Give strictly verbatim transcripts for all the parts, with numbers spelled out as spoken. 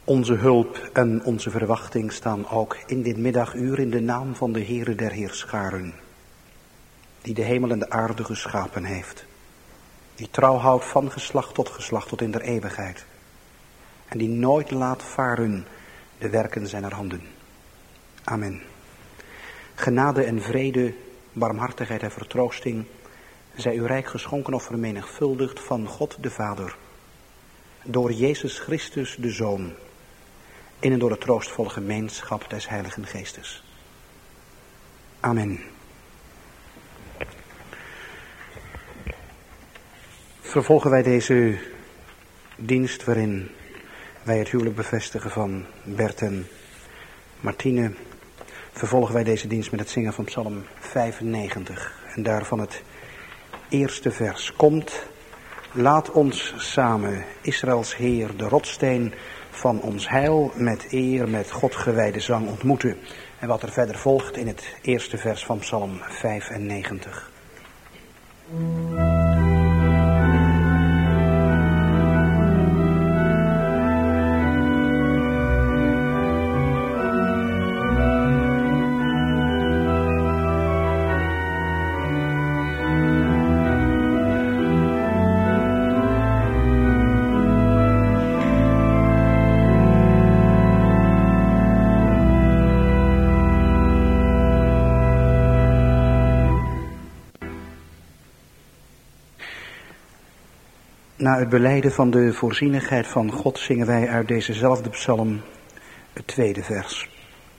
Onze hulp en onze verwachting staan ook in dit middaguur in de naam van de Heere der Heerscharen, die de hemel en de aarde geschapen heeft, die trouw houdt van geslacht tot geslacht tot in der eeuwigheid, en die nooit laat varen de werken zijner handen. Amen. Genade en vrede, barmhartigheid en vertroosting zij u rijk geschonken of vermenigvuldigd van God de Vader, door Jezus Christus de Zoon, in en door de troostvolle gemeenschap des Heiligen Geestes. Amen. Vervolgen wij deze dienst waarin wij het huwelijk bevestigen van Bert en Martine. Vervolgen wij deze dienst met het zingen van Psalm vijfennegentig. En daarvan het eerste vers. Komt, laat ons samen, Israëls Heer, de rotsteen van ons heil, met eer, met God gewijde zang ontmoeten. En wat er verder volgt in het eerste vers van Psalm vijfennegentig. Na het belijden van de voorzienigheid van God zingen wij uit dezezelfde psalm het tweede vers.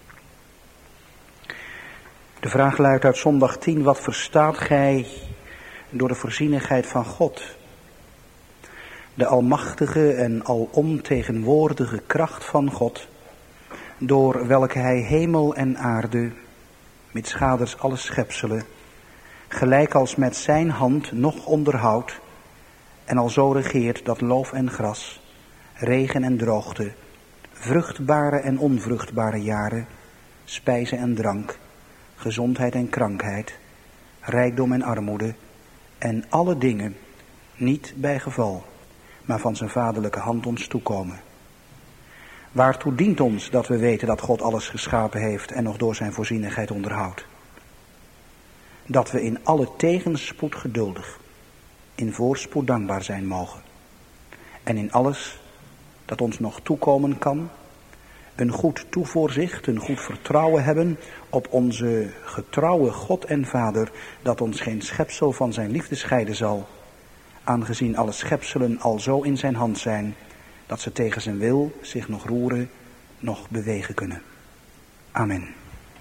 De vraag luidt uit zondag tien, wat verstaat gij door de voorzienigheid van God? De almachtige en alomtegenwoordige kracht van God, door welke hij hemel en aarde, met schaders alle schepselen, gelijk als met zijn hand nog onderhoudt, en alzo regeert dat loof en gras, regen en droogte, vruchtbare en onvruchtbare jaren, spijze en drank, gezondheid en krankheid, rijkdom en armoede, en alle dingen niet bij geval, maar van zijn vaderlijke hand ons toekomen. Waartoe dient ons dat we weten dat God alles geschapen heeft en nog door zijn voorzienigheid onderhoudt? Dat we in alle tegenspoed geduldig, in voorspoed dankbaar zijn mogen. En in alles dat ons nog toekomen kan, een goed toevoorzicht, een goed vertrouwen hebben op onze getrouwe God en Vader, dat ons geen schepsel van zijn liefde scheiden zal, aangezien alle schepselen al zo in zijn hand zijn, dat ze tegen zijn wil zich nog roeren, nog bewegen kunnen. Amen.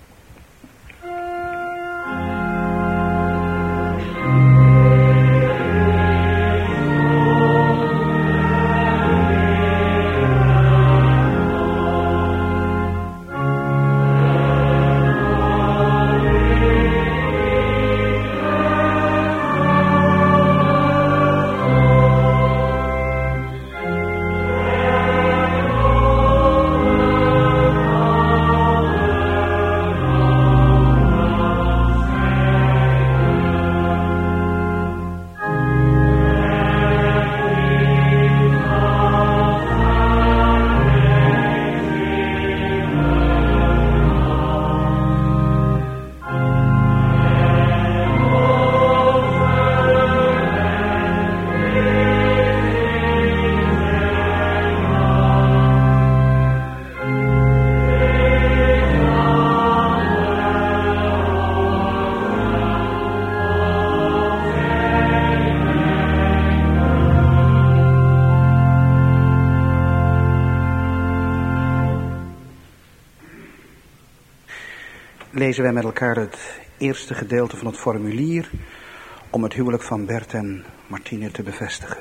Lezen wij met elkaar het eerste gedeelte van het formulier om het huwelijk van Bert en Martine te bevestigen.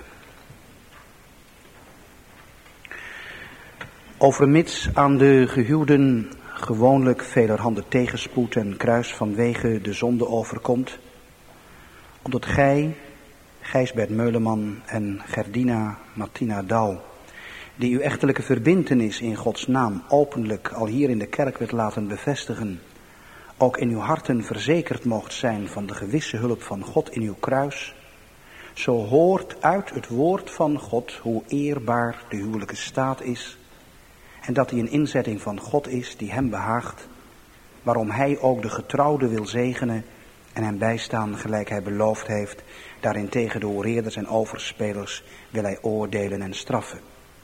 Overmits aan de gehuwden gewoonlijk velerhande tegenspoed en kruis vanwege de zonde overkomt, omdat gij, Gijsbert Meuleman en Gerdina Martina Douw, die uw echtelijke verbintenis in Gods naam openlijk al hier in de kerk werd laten bevestigen, ook in uw harten verzekerd moogt zijn van de gewisse hulp van God in uw kruis, zo hoort uit het woord van God hoe eerbaar de huwelijke staat is En dat hij een inzetting van God is die hem behaagt. Waarom hij ook de getrouwde wil zegenen en hem bijstaan gelijk hij beloofd heeft. Daarentegen de oreerders en overspelers wil hij oordelen en straffen.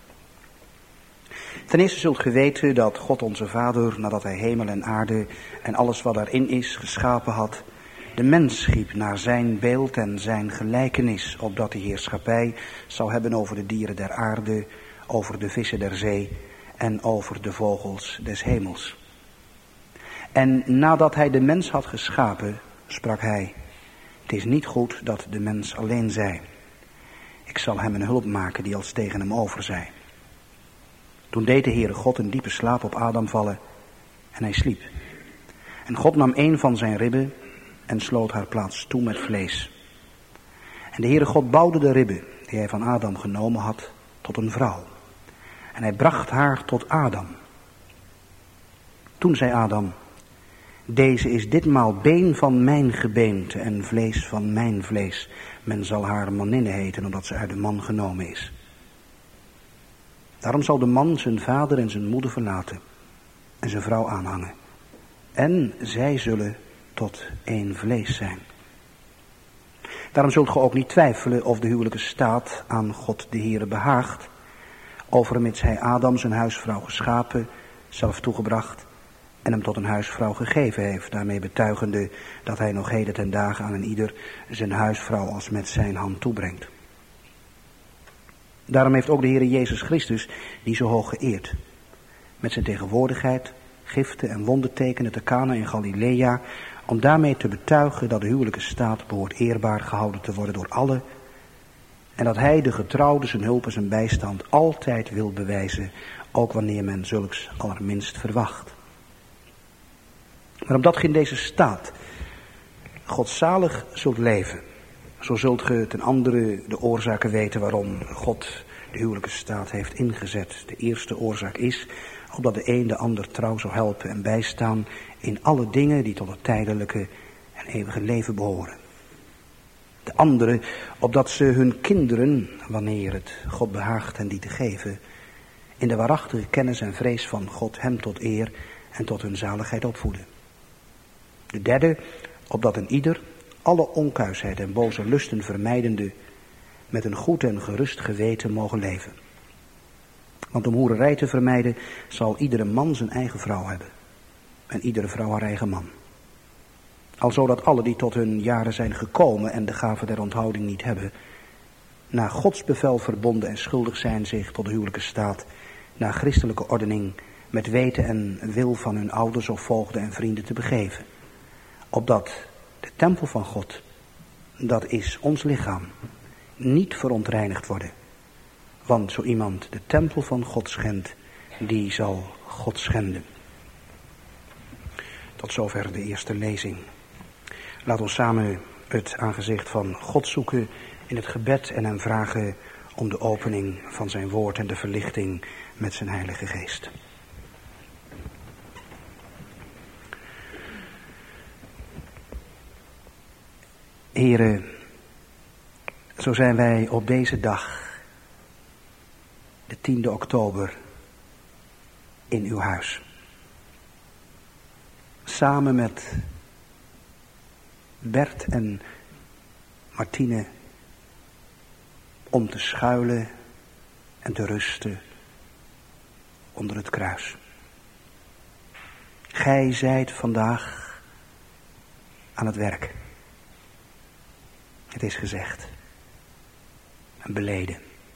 Ten eerste zult ge weten dat God onze Vader, nadat hij hemel en aarde en alles wat daarin is geschapen had, de mens schiep naar zijn beeld en zijn gelijkenis, opdat hij heerschappij zou hebben over de dieren der aarde, over de vissen der zee en over de vogels des hemels. En nadat hij de mens had geschapen, sprak hij: het is niet goed dat de mens alleen zij. Ik zal hem een hulp maken die als tegen hem over zij. Toen deed de Heere God een diepe slaap op Adam vallen en hij sliep. En God nam een van zijn ribben en sloot haar plaats toe met vlees. En de Heere God bouwde de ribben die hij van Adam genomen had tot een vrouw. En hij bracht haar tot Adam. Toen zei Adam: deze is ditmaal been van mijn gebeente en vlees van mijn vlees. Men zal haar maninne heten, omdat ze uit de man genomen is. Daarom zal de man zijn vader en zijn moeder verlaten en zijn vrouw aanhangen. En zij zullen tot één vlees zijn. Daarom zult ge ook niet twijfelen of de huwelijke staat aan God de Heere behaagt, overmits hij Adam zijn huisvrouw geschapen, zelf toegebracht en hem tot een huisvrouw gegeven heeft, daarmee betuigende dat hij nog heden ten dagen aan een ieder zijn huisvrouw als met zijn hand toebrengt. Daarom heeft ook de Heere Jezus Christus die zo hoog geëerd, met zijn tegenwoordigheid, giften en wondertekenen te Kana in Galilea, om daarmee te betuigen dat de huwelijke staat behoort eerbaar gehouden te worden door allen, en dat hij de getrouwde zijn hulp en zijn bijstand altijd wil bewijzen, ook wanneer men zulks allerminst verwacht. Maar opdat ge in deze staat godzalig zult leven, zo zult ge ten andere de oorzaken weten waarom God de huwelijke staat heeft ingezet. De eerste oorzaak is opdat de een de ander trouw zou helpen en bijstaan in alle dingen die tot het tijdelijke en eeuwige leven behoren. De andere opdat ze hun kinderen, wanneer het God behaagt hen die te geven, in de waarachtige kennis en vrees van God hem tot eer en tot hun zaligheid opvoeden. De derde opdat een ieder alle onkuisheid en boze lusten vermijdende met een goed en gerust geweten mogen leven. Want om hoererij te vermijden zal iedere man zijn eigen vrouw hebben en iedere vrouw haar eigen man. Alzo dat alle die tot hun jaren zijn gekomen en de gave der onthouding niet hebben, na Gods bevel verbonden en schuldig zijn zich tot de huwelijke staat, naar christelijke ordening met weten en wil van hun ouders of voogden en vrienden te begeven. Opdat de tempel van God, dat is ons lichaam, niet verontreinigd worden. Want zo iemand de tempel van God schendt, die zal God schenden. Tot zover de eerste lezing. Laat ons samen het aangezicht van God zoeken in het gebed en hem vragen om de opening van zijn woord en de verlichting met zijn Heilige Geest. Heren, zo zijn wij op deze dag, de tiende oktober, in uw huis. Samen met Bert en Martine, om te schuilen en te rusten onder het kruis. Gij zijt vandaag aan het werk. Het is gezegd en beleden.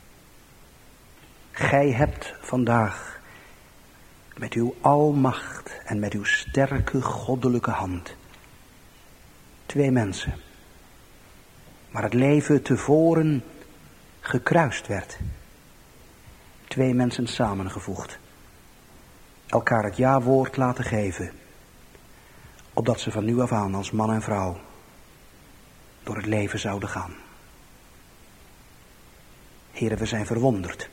Gij hebt vandaag met uw almacht en met uw sterke goddelijke hand twee mensen, waar het leven tevoren gekruist werd, twee mensen samengevoegd, elkaar het ja-woord laten geven, opdat ze van nu af aan als man en vrouw door het leven zouden gaan. Heren, we zijn verwonderd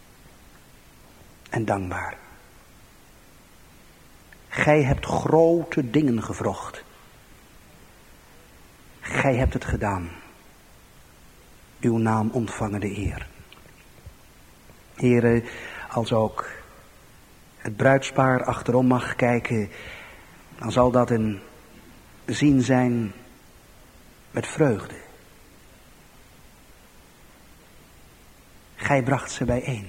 en dankbaar. Gij hebt grote dingen gewrocht. Gij hebt het gedaan. Uw naam ontvangen de eer. Heren, als ook het bruidspaar achterom mag kijken, dan zal dat een zien zijn met vreugde. Gij bracht ze bijeen.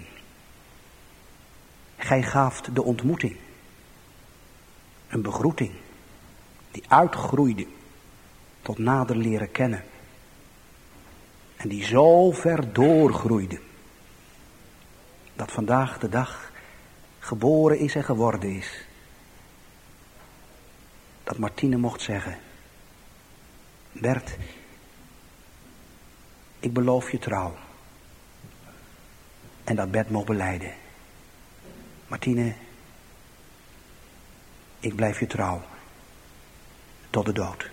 Gij gaaft de ontmoeting. Een begroeting die uitgroeide tot nader leren kennen. En die zo ver doorgroeide dat vandaag de dag geboren is en geworden is. Dat Martine mocht zeggen: Bert, ik beloof je trouw. En dat Bert mocht belijden: Martine, ik blijf je trouw tot de dood.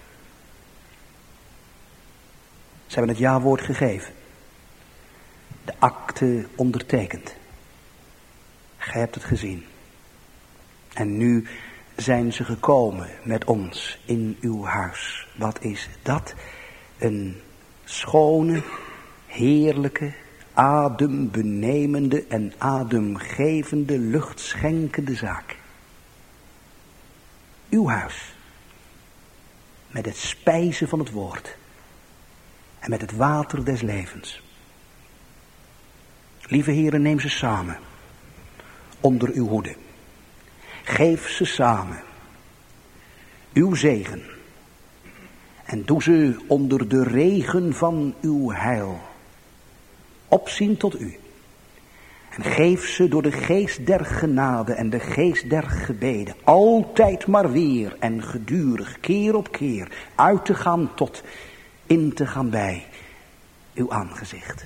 Ze hebben het ja-woord gegeven. De akte ondertekend. Gij hebt het gezien. En nu zijn ze gekomen met ons in uw huis. Wat is dat? Een schone, heerlijke, adembenemende en ademgevende, luchtschenkende zaak. Uw huis. Met het spijzen van het woord. En met het water des levens. Lieve heren, neem ze samen. Onder uw hoede. Geef ze samen. Uw zegen. En doe ze onder de regen van uw heil. Opzien tot u. En geef ze door de geest der genade en de geest der gebeden. Altijd maar weer en gedurig, keer op keer, uit te gaan tot, in te gaan bij uw aangezicht.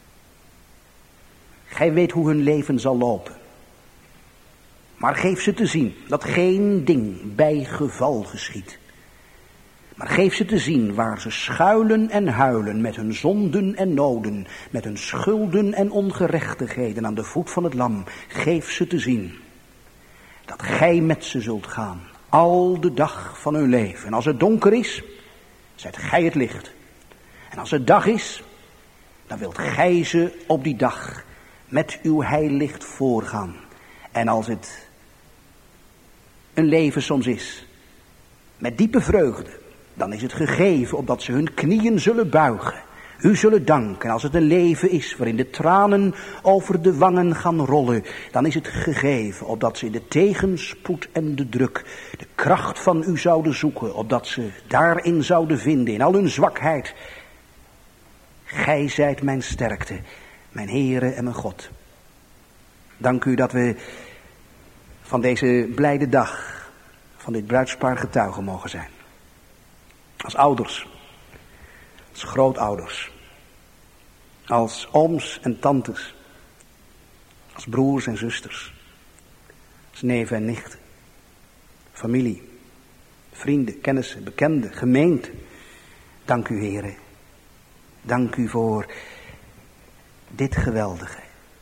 Gij weet hoe hun leven zal lopen. Maar geef ze te zien dat geen ding bij geval geschiet. Maar geef ze te zien waar ze schuilen en huilen met hun zonden en noden, met hun schulden en ongerechtigheden aan de voet van het lam. Geef ze te zien dat gij met ze zult gaan, al de dag van hun leven. En als het donker is, zet gij het licht. En als het dag is, dan wilt gij ze op die dag met uw heillicht voorgaan. En als het een leven soms is, met diepe vreugde, dan is het gegeven opdat ze hun knieën zullen buigen, u zullen danken. En als het een leven is waarin de tranen over de wangen gaan rollen, dan is het gegeven opdat ze in de tegenspoed en de druk de kracht van u zouden zoeken, opdat ze daarin zouden vinden, in al hun zwakheid: gij zijt mijn sterkte, mijn Heere en mijn God. Dank u dat we van deze blijde dag, van dit bruidspaar getuigen mogen zijn. Als ouders, als grootouders, als ooms en tantes, als broers en zusters, als neven en nichten, familie, vrienden, kennissen, bekenden, gemeente. Dank u, Heere. Dank u voor dit geweldige.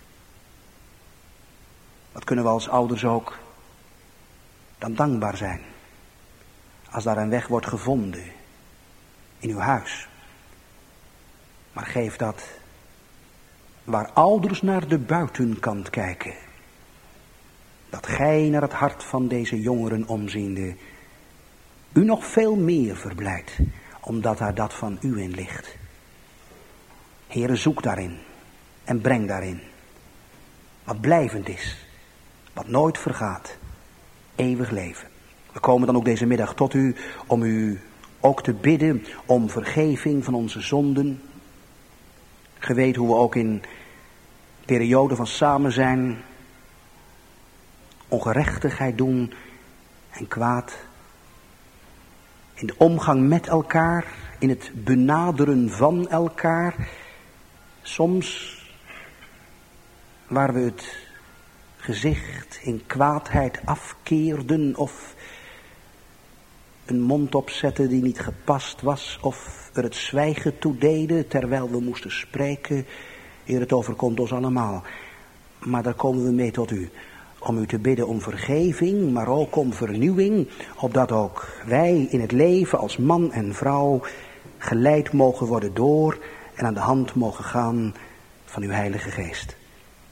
Wat kunnen we als ouders ook dan dankbaar zijn als daar een weg wordt gevonden in uw huis. Maar geef dat waar ouders naar de buitenkant kijken, dat gij naar het hart van deze jongeren omziende u nog veel meer verblijdt, omdat daar dat van u in ligt. Heere, zoek daarin en breng daarin wat blijvend is, wat nooit vergaat, eeuwig leven. We komen dan ook deze middag tot u om u ook te bidden om vergeving van onze zonden. Ge weet hoe we ook in perioden van samen zijn ongerechtigheid doen en kwaad. In de omgang met elkaar, in het benaderen van elkaar. Soms waar we het gezicht in kwaadheid afkeerden of een mond opzetten die niet gepast was of er het zwijgen toe deden terwijl we moesten spreken. Heer, het overkomt ons allemaal. Maar daar komen we mee tot u. Om u te bidden om vergeving, maar ook om vernieuwing. Opdat ook wij in het leven als man en vrouw geleid mogen worden door en aan de hand mogen gaan van uw Heilige Geest.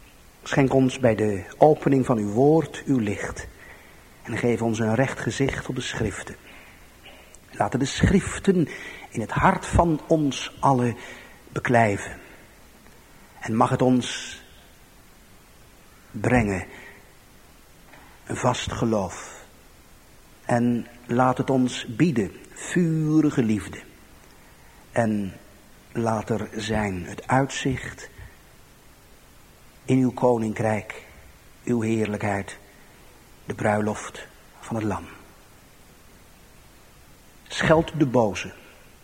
Schenk ons bij de opening van uw woord uw licht. En geef ons een recht gezicht op de schriften. Laten de schriften in het hart van ons allen beklijven. En mag het ons brengen een vast geloof. En laat het ons bieden vurige liefde. En laat er zijn het uitzicht in uw koninkrijk, uw heerlijkheid, de bruiloft van het lam. Scheld de boze.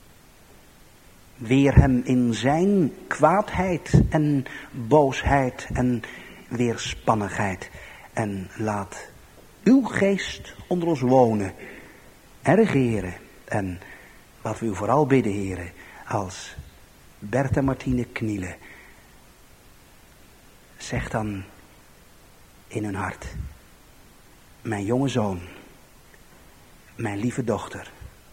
Weer hem in zijn kwaadheid en boosheid en weerspannigheid. En laat uw geest onder ons wonen en regeren. En wat we u vooral bidden, heren, als Bert en Martine knielen. Zeg dan in hun hart: mijn jonge zoon, mijn lieve dochter,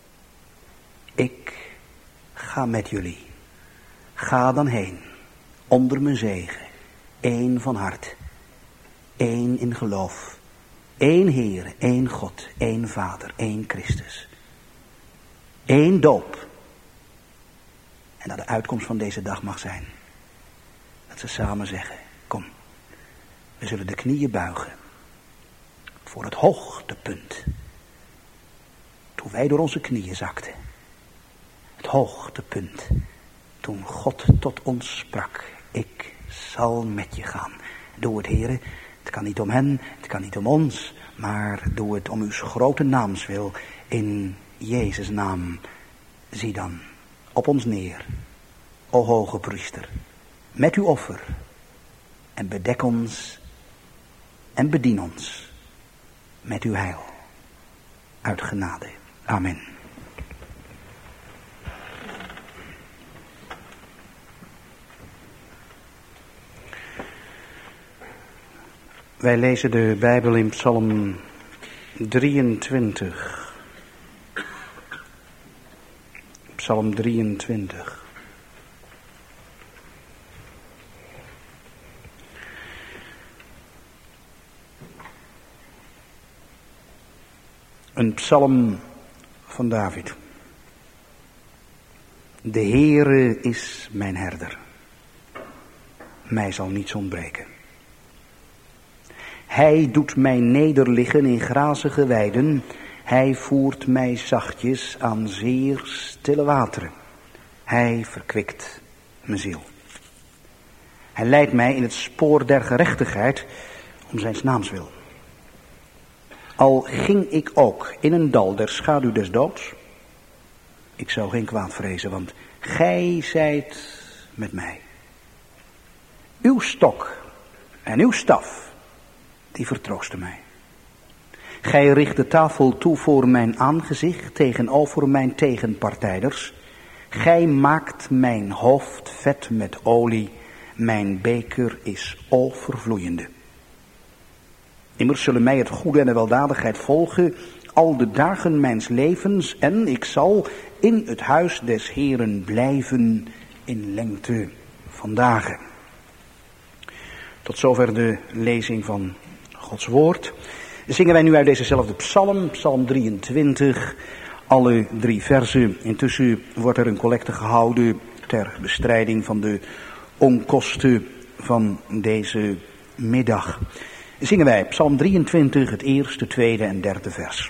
ik ga met jullie. Ga dan heen, onder mijn zegen, één van hart, één in geloof, één Heer, één God, één Vader, één Christus, één doop. En dat de uitkomst van deze dag mag zijn dat ze samen zeggen: kom, we zullen de knieën buigen voor het hoogtepunt. Toen wij door onze knieën zakten. Het hoogtepunt. Toen God tot ons sprak: ik zal met je gaan. Doe het, heren. Het kan niet om hen, het kan niet om ons. Maar doe het om uw grote naams wil. In Jezus' naam. Zie dan op ons neer, o hoge priester, met uw offer. En bedek ons en bedien ons met uw heil. Uit genade. Amen. Wij lezen de Bijbel in Psalm drieëntwintig. Psalm drieëntwintig. Een psalm van David. De Heere is mijn herder. Mij zal niets ontbreken. Hij doet mij nederliggen in grazige weiden. Hij voert mij zachtjes aan zeer stille wateren. Hij verkwikt mijn ziel. Hij leidt mij in het spoor der gerechtigheid om zijns naams wil. Al ging ik ook in een dal der schaduw des doods, ik zou geen kwaad vrezen, want gij zijt met mij. Uw stok en uw staf, die vertroosten mij. Gij richt de tafel toe voor mijn aangezicht tegenover mijn tegenpartijders. Gij maakt mijn hoofd vet met olie, mijn beker is overvloeiende. Immers zullen mij het goede en de weldadigheid volgen al de dagen mijns levens, en ik zal in het huis des Heeren blijven in lengte van dagen. Tot zover de lezing van Gods woord. Zingen wij nu uit dezezelfde psalm, psalm drieëntwintig, alle drie versen. Intussen wordt er een collecte gehouden ter bestrijding van de onkosten van deze middag. Zingen wij psalm drieëntwintig, het eerste, tweede en derde vers.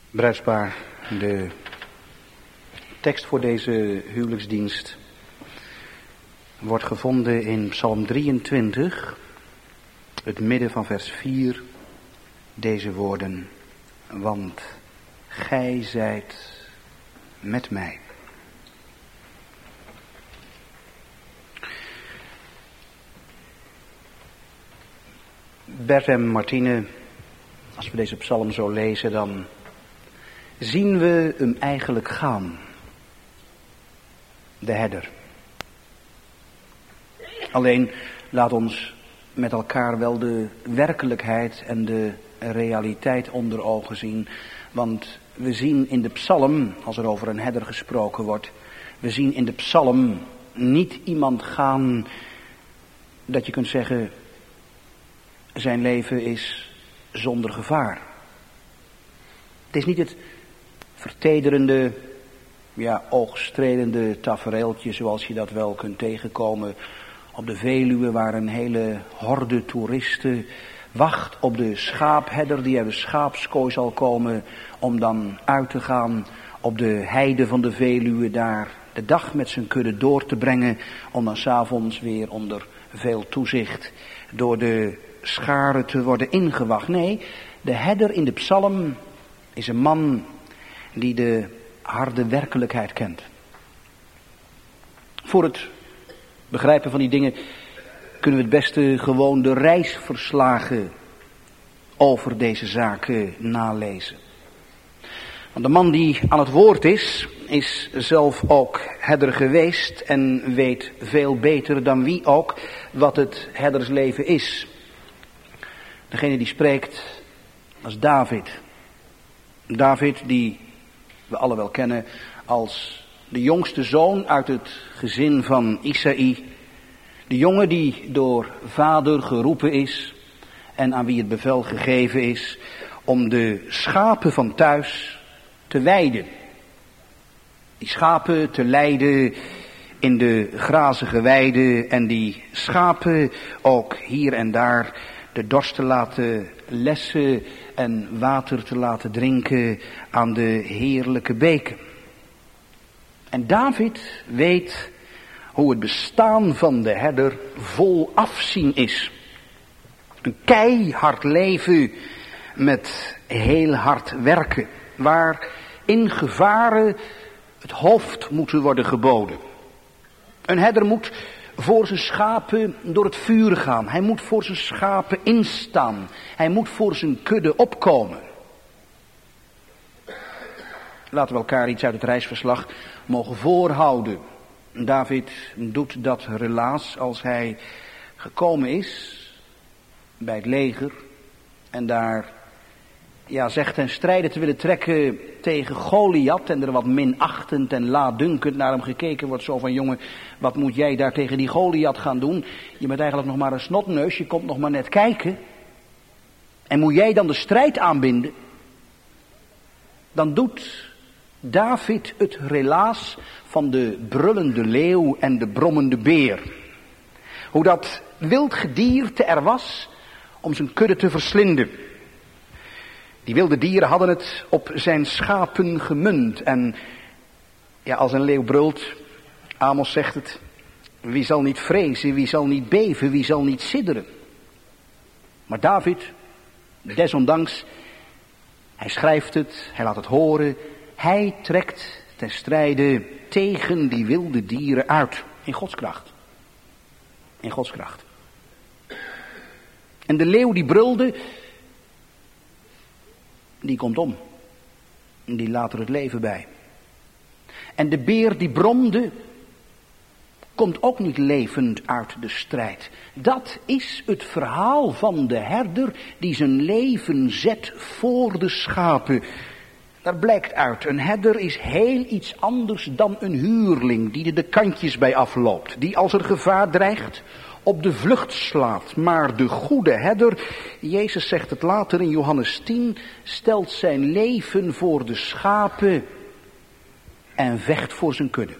Bruidspaar, de tekst voor deze huwelijksdienst wordt gevonden in Psalm drieëntwintig, het midden van vers vier, deze woorden. Want gij zijt met mij. Bert en Martine, als we deze psalm zo lezen, dan zien we hem eigenlijk gaan. De herder. Alleen laat ons met elkaar wel de werkelijkheid en de realiteit onder ogen zien. Want we zien in de psalm, als er over een herder gesproken wordt, we zien in de psalm niet iemand gaan dat je kunt zeggen, zijn leven is zonder gevaar. Het is niet het vertederende, ja, oogstrelende tafereeltje zoals je dat wel kunt tegenkomen op de Veluwe, waar een hele horde toeristen wacht op de schaapherder die uit de schaapskooi zal komen om dan uit te gaan op de heide van de Veluwe, daar de dag met zijn kudde door te brengen om dan 's avonds weer onder veel toezicht door de scharen te worden ingewacht. Nee, de herder in de psalm is een man die de harde werkelijkheid kent. Voor het begrijpen van die dingen kunnen we het beste gewoon de reisverslagen over deze zaken nalezen. Want de man die aan het woord is, is zelf ook herder geweest en weet veel beter dan wie ook wat het herdersleven is. Degene die spreekt als David. David die we alle wel kennen als de jongste zoon uit het gezin van Isaï. De jongen die door vader geroepen is en aan wie het bevel gegeven is om de schapen van thuis te weiden. Die schapen te leiden in de grazige weide en die schapen ook hier en daar de dorst te laten lessen en water te laten drinken aan de heerlijke beken. En David weet hoe het bestaan van de herder vol afzien is. Een keihard leven met heel hard werken, waar in gevaren het hoofd moet worden geboden. Een herder moet voor zijn schapen door het vuur gaan. Hij moet voor zijn schapen instaan. Hij moet voor zijn kudde opkomen. Laten we elkaar iets uit het reisverslag mogen voorhouden. David doet dat helaas als hij gekomen is bij het leger en daar ja, zegt ten strijde te willen trekken tegen Goliath en er wat minachtend en laatdunkend naar hem gekeken wordt, zo van: jongen, wat moet jij daar tegen die Goliath gaan doen? Je bent eigenlijk nog maar een snotneus, je komt nog maar net kijken. En moet jij dan de strijd aanbinden? Dan doet David het relaas van de brullende leeuw en de brommende beer. Hoe dat wild gedierte er was om zijn kudde te verslinden. Die wilde dieren hadden het op zijn schapen gemunt. En ja, als een leeuw brult, Amos zegt het, wie zal niet vrezen, wie zal niet beven, wie zal niet sidderen. Maar David, desondanks, hij schrijft het, hij laat het horen, hij trekt ten strijde tegen die wilde dieren uit. In Gods kracht. In Gods kracht. En de leeuw die brulde, die komt om. En die laat er het leven bij. En de beer die bromde, komt ook niet levend uit de strijd. Dat is het verhaal van de herder die zijn leven zet voor de schapen. Daar blijkt uit, een herder is heel iets anders dan een huurling die er de kantjes bij afloopt. Die als er gevaar dreigt op de vlucht slaat. Maar de goede herder, Jezus zegt het later in Johannes tien, stelt zijn leven voor de schapen en vecht voor zijn kudde.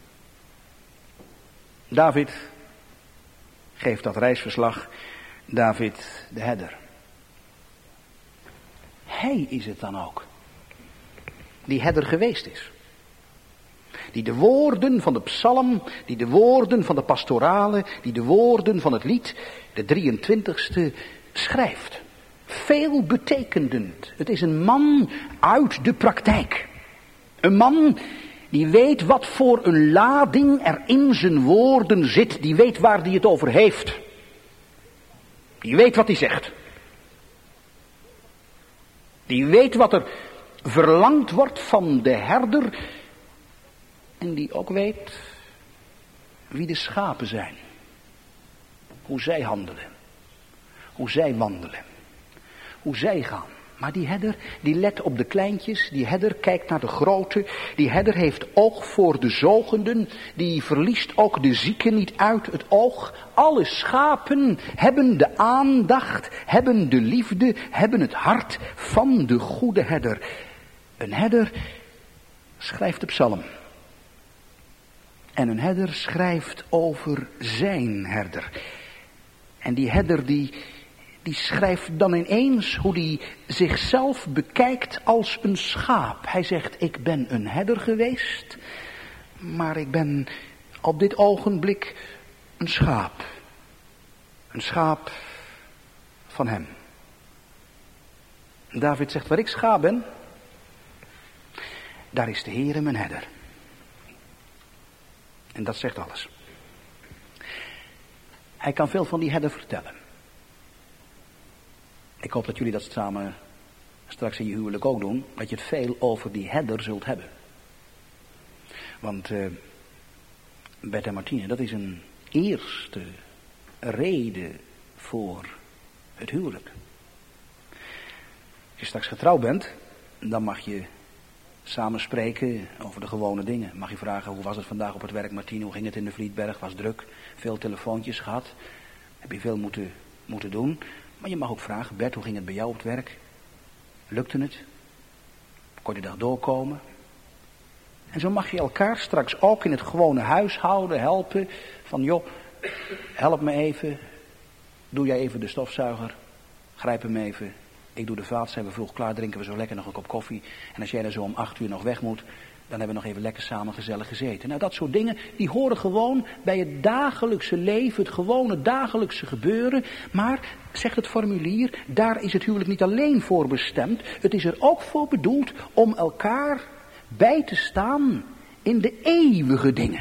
David geeft dat reisverslag, David de herder. Hij is het dan ook die herder geweest is. Die de woorden van de psalm, die de woorden van de pastorale, die de woorden van het lied, de drieëntwintigste, schrijft. Veel betekendend. Het is een man uit de praktijk. Een man die weet wat voor een lading er in zijn woorden zit. Die weet waar hij het over heeft. Die weet wat hij zegt. Die weet wat er verlangd wordt van de herder. En die ook weet wie de schapen zijn. Hoe zij handelen. Hoe zij wandelen. Hoe zij gaan. Maar die herder, die let op de kleintjes. Die herder kijkt naar de grote. Die herder heeft oog voor de zogenden. Die verliest ook de zieken niet uit het oog. Alle schapen hebben de aandacht, hebben de liefde, hebben het hart van de goede herder. Een herder schrijft de psalm. En een herder schrijft over zijn herder. En die herder die, die schrijft dan ineens hoe hij zichzelf bekijkt als een schaap. Hij zegt, ik ben een herder geweest, maar ik ben op dit ogenblik een schaap. Een schaap van hem. David zegt, waar ik schaap ben, daar is de Heere mijn herder. En dat zegt alles. Hij kan veel van die herder vertellen. Ik hoop dat jullie dat samen straks in je huwelijk ook doen. Dat je het veel over die herder zult hebben. Want uh, Bert en Martine, dat is een eerste reden voor het huwelijk. Als je straks getrouwd bent, dan mag je samen spreken over de gewone dingen. Mag je vragen, hoe was het vandaag op het werk, Martine? Hoe ging het in de Vlietberg? Was druk? Veel telefoontjes gehad? Heb je veel moeten, moeten doen? Maar je mag ook vragen, Bert, hoe ging het bij jou op het werk? Lukte het? Kon je dag doorkomen? En zo mag je elkaar straks ook in het gewone huishouden helpen. Van joh, help me even. Doe jij even de stofzuiger. Grijp hem even. Ik doe de vaat, zijn we vroeg klaar, drinken we zo lekker nog een kop koffie. En als jij dan zo om acht uur nog weg moet, dan hebben we nog even lekker samen gezellig gezeten. Nou, dat soort dingen, die horen gewoon bij het dagelijkse leven, het gewone dagelijkse gebeuren. Maar, zegt het formulier, daar is het huwelijk niet alleen voor bestemd. Het is er ook voor bedoeld om elkaar bij te staan in de eeuwige dingen.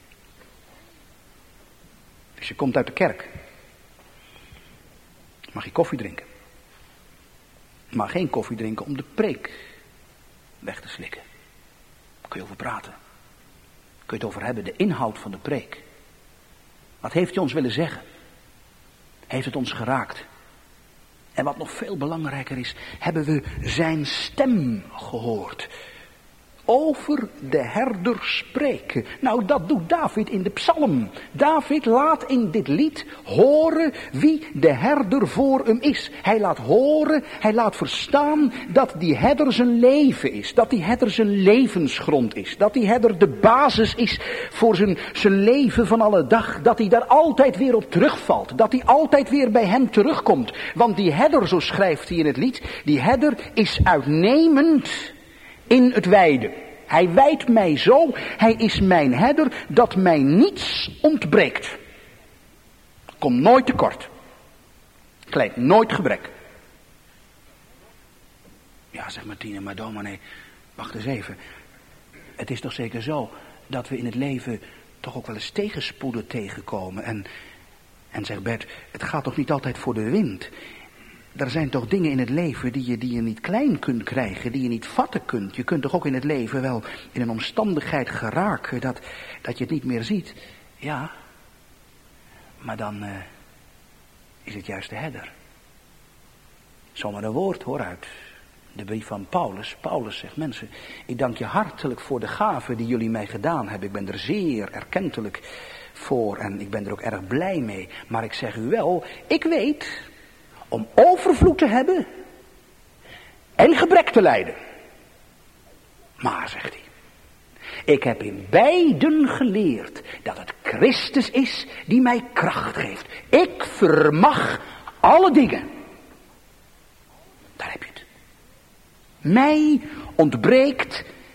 Dus je komt uit de kerk. Mag je koffie drinken. Maar geen koffie drinken om de preek weg te slikken. Daar kun je over praten. Daar kun je het over hebben, de inhoud van de preek. Wat heeft hij ons willen zeggen? Heeft het ons geraakt? En wat nog veel belangrijker is, hebben we zijn stem gehoord? Over de herder spreken. Nou, dat doet David in de psalm. David laat in dit lied horen wie de herder voor hem is. Hij laat horen, hij laat verstaan dat die herder zijn leven is. Dat die herder zijn levensgrond is. Dat die herder de basis is voor zijn, zijn leven van alle dag. Dat hij daar altijd weer op terugvalt. Dat hij altijd weer bij hem terugkomt. Want die herder, zo schrijft hij in het lied, die herder is uitnemend in het weiden. Hij wijdt mij zo, hij is mijn herder, dat mij niets ontbreekt. Komt nooit tekort. Krijgt nooit gebrek. Ja, zegt Martine, maar dominee, wacht eens even. Het is toch zeker zo dat we in het leven toch ook wel eens tegenspoeden tegenkomen. En, en zegt Bert, het gaat toch niet altijd voor de wind. Er zijn toch dingen in het leven die je, die je niet klein kunt krijgen, die je niet vatten kunt. Je kunt toch ook in het leven wel in een omstandigheid geraken dat, dat je het niet meer ziet. Ja, maar dan uh, is het juist de herder. Zomaar een woord hoor uit de brief van Paulus. Paulus zegt, mensen, ik dank je hartelijk voor de gave die jullie mij gedaan hebben. Ik ben er zeer erkentelijk voor en ik ben er ook erg blij mee. Maar ik zeg u wel, ik weet om overvloed te hebben en gebrek te lijden. Maar, zegt hij, ik heb in beiden geleerd dat het Christus is die mij kracht geeft. Ik vermag alle dingen. Daar heb je het. Mij ontbreekt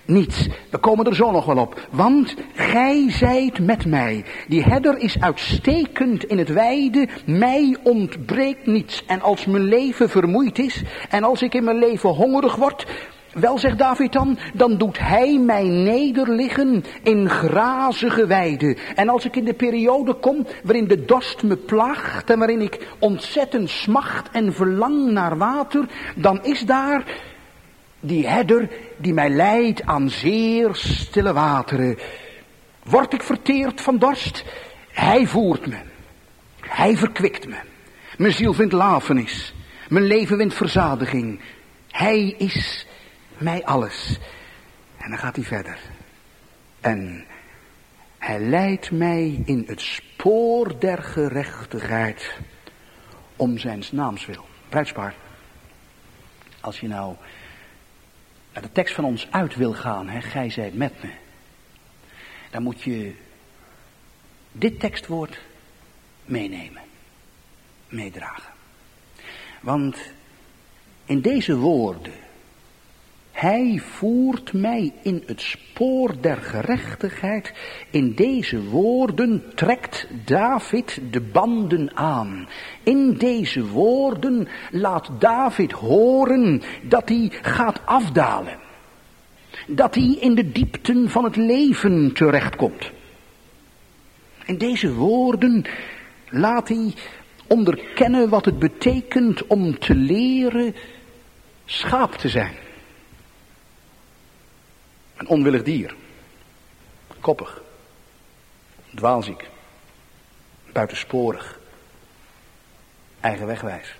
niets. We komen er zo nog wel op. Want gij zijt met mij. Die herder is uitstekend in het weide. Mij ontbreekt niets. En als mijn leven vermoeid is. En als ik in mijn leven hongerig word. Wel, zegt David dan, dan doet hij mij nederliggen in grazige weiden. En als ik in de periode kom waarin de dorst me plaagt en waarin ik ontzettend smacht en verlang naar water, dan is daar die herder die mij leidt aan zeer stille wateren. Word ik verteerd van dorst? Hij voert me. Hij verkwikt me. Mijn ziel vindt lafenis. Mijn leven vindt verzadiging. Hij is mij alles. En dan gaat hij verder. En hij leidt mij in het spoor der gerechtigheid om zijn naams wil. Bruidspaar, als je nou naar de tekst van ons uit wil gaan, hè, gij zijt met me, dan moet je dit tekstwoord meenemen, meedragen. Want in deze woorden, hij voert mij in het spoor der gerechtigheid. In deze woorden trekt David de banden aan. In deze woorden laat David horen dat hij gaat afdalen. Dat hij in de diepten van het leven terechtkomt. In deze woorden laat hij onderkennen wat het betekent om te leren schaap te zijn. Een onwillig dier. Koppig. Dwaalziek. Buitensporig. Eigenwegwijs.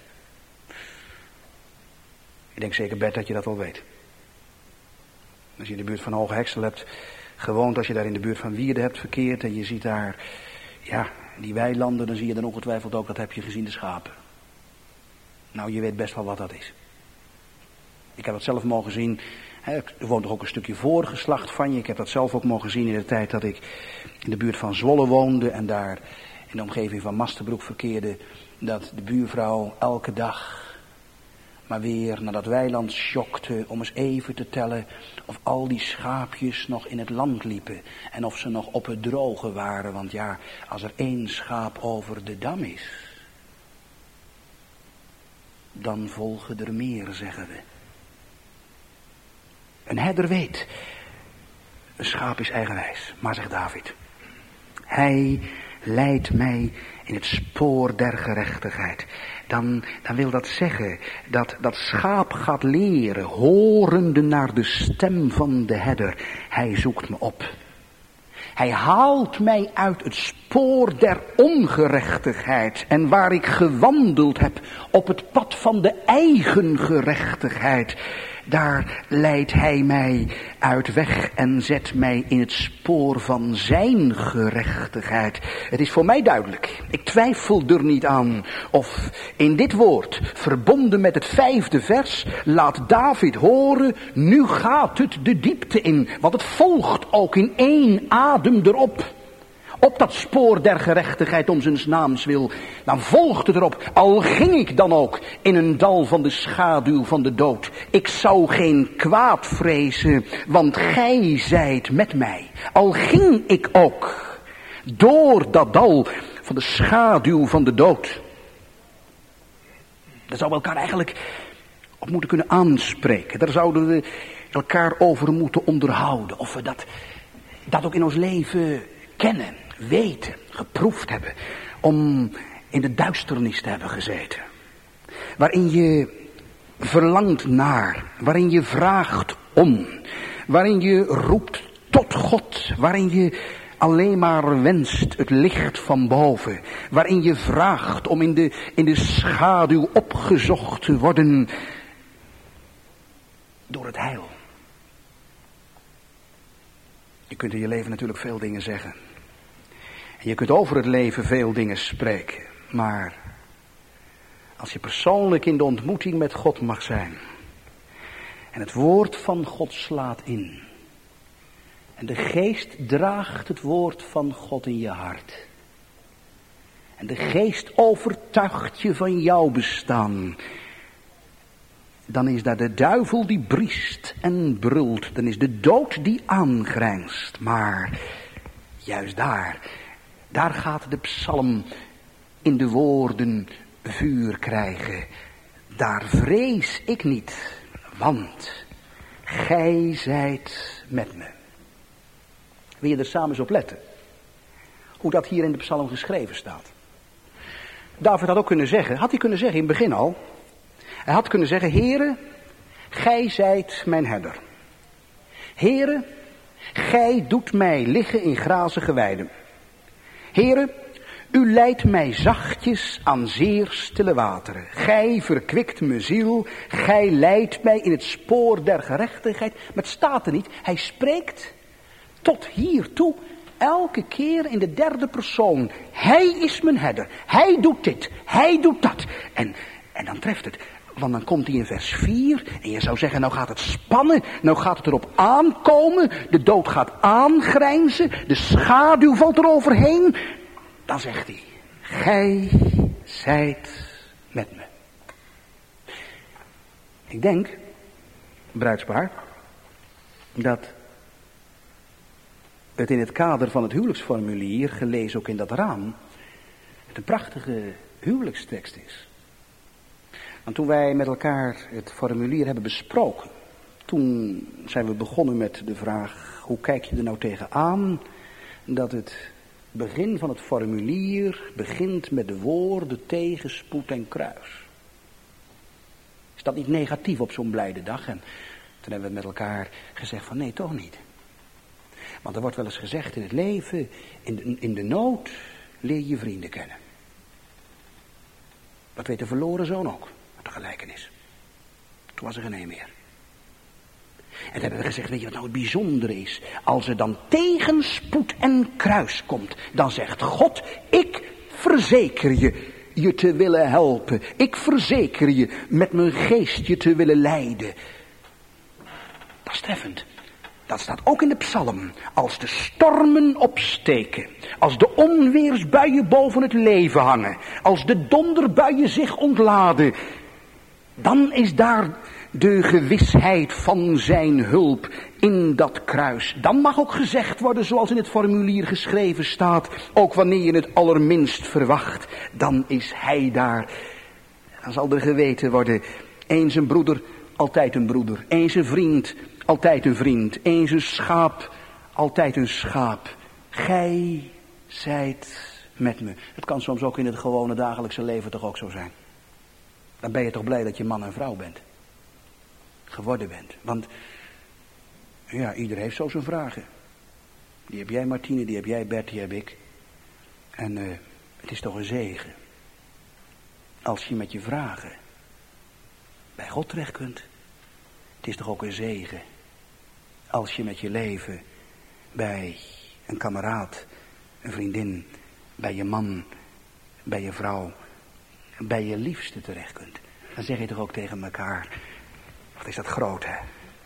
Ik denk zeker, Bert, dat je dat wel weet. Als je in de buurt van Hoge Heksel hebt gewoond, als je daar in de buurt van Wierde hebt verkeerd en je ziet daar, ja, die weilanden, dan zie je dan ongetwijfeld ook, dat heb je gezien, de schapen. Nou, je weet best wel wat dat is. Ik heb dat zelf mogen zien. Er woont toch ook een stukje voorgeslacht van je. Ik heb dat zelf ook mogen zien in de tijd dat ik in de buurt van Zwolle woonde en daar in de omgeving van Masterbroek verkeerde. Dat de buurvrouw elke dag maar weer naar dat weiland sjokte om eens even te tellen of al die schaapjes nog in het land liepen. En of ze nog op het droge waren. Want ja, als er één schaap over de dam is, dan volgen er meer, zeggen we. Een herder weet, een schaap is eigenwijs, maar zegt David, hij leidt mij in het spoor der gerechtigheid. Dan, dan wil dat zeggen dat dat schaap gaat leren, horende naar de stem van de herder. Hij zoekt me op. Hij haalt mij uit het spoor der ongerechtigheid. En waar ik gewandeld heb op het pad van de eigen gerechtigheid, daar leidt hij mij uit weg en zet mij in het spoor van zijn gerechtigheid. Het is voor mij duidelijk. Ik twijfel er niet aan of in dit woord, verbonden met het vijfde vers, laat David horen, nu gaat het de diepte in. Want het volgt ook in één adem erop. Op dat spoor der gerechtigheid om zijn naams wil. Dan volgt het erop. Al ging ik dan ook in een dal van de schaduw van de dood. Ik zou geen kwaad vrezen, want gij zijt met mij. Al ging ik ook door dat dal van de schaduw van de dood. Daar zouden we elkaar eigenlijk op moeten kunnen aanspreken. Daar zouden we elkaar over moeten onderhouden. Of we dat, dat ook in ons leven kennen, weten, geproefd hebben. Om in de duisternis te hebben gezeten. Waarin je verlangt naar. Waarin je vraagt om. Waarin je roept tot God. Waarin je alleen maar wenst het licht van boven. Waarin je vraagt om in de, in de schaduw opgezocht te worden. Door het heil. Je kunt in je leven natuurlijk veel dingen zeggen. En je kunt over het leven veel dingen spreken. Maar als je persoonlijk in de ontmoeting met God mag zijn. En het woord van God slaat in. En de geest draagt het woord van God in je hart. En de geest overtuigt je van jouw bestaan. dan is daar de duivel die briest en brult. Dan is de dood die aangrijnst. Maar juist daar, daar gaat de psalm in de woorden vuur krijgen. Daar vrees ik niet, want gij zijt met me. Wil je er samen eens op letten? Hoe dat hier in de psalm geschreven staat. David had ook kunnen zeggen, had hij kunnen zeggen in het begin al. Hij had kunnen zeggen, Heere, gij zijt mijn herder. Heere, gij doet mij liggen in grazige weiden. Heere, u leidt mij zachtjes aan zeer stille wateren. Gij verkwikt mijn ziel, gij leidt mij in het spoor der gerechtigheid. Maar het staat er niet, hij spreekt tot hiertoe elke keer in de derde persoon. Hij is mijn herder, hij doet dit, hij doet dat. En, en dan treft het, want dan komt hij in vers vier en je zou zeggen, nou gaat het spannen, nou gaat het erop aankomen, de dood gaat aangrijnzen, de schaduw valt er overheen. Dan zegt hij, gij zijt met me. Ik denk, bruidspaar, dat het in het kader van het huwelijksformulier, gelezen ook in dat raam, het een prachtige huwelijkstekst is. Want toen wij met elkaar het formulier hebben besproken, toen zijn we begonnen met de vraag, hoe kijk je er nou tegenaan dat het begin van het formulier begint met de woorden tegenspoed en kruis. Is dat niet negatief op zo'n blijde dag? En toen hebben we met elkaar gezegd van nee, toch niet. Want er wordt wel eens gezegd in het leven, in de, in de nood leer je vrienden kennen. Dat weet de verloren zoon ook, uit de gelijkenis. Toen was er geen een meer. En toen hebben we gezegd, weet je wat nou het bijzondere is? Als er dan tegenspoed en kruis komt, dan zegt God, ik verzeker je je te willen helpen. Ik verzeker je met mijn geest je te willen leiden. Dat is treffend. Dat staat ook in de psalm. Als de stormen opsteken. Als de onweersbuien boven het leven hangen. Als de donderbuien zich ontladen. Dan is daar de gewisheid van zijn hulp in dat kruis. Dan mag ook gezegd worden, zoals in het formulier geschreven staat, ook wanneer je het allerminst verwacht, dan is hij daar. Dan zal er geweten worden, eens een broeder, altijd een broeder. Eens een vriend, altijd een vriend. Eens een schaap, altijd een schaap. Gij zijt met me. Het kan soms ook in het gewone dagelijkse leven toch ook zo zijn. Dan ben je toch blij dat je man en vrouw bent. Geworden bent. Want ja, ieder heeft zo zijn vragen. Die heb jij Martine, die heb jij Bert, die heb ik. En uh, het is toch een zegen. Als je met je vragen bij God terecht kunt. Het is toch ook een zegen. Als je met je leven bij een kameraad, een vriendin, bij je man, bij je vrouw, bij je liefste terecht kunt. Dan zeg je toch ook tegen elkaar, wat is dat groot, hè?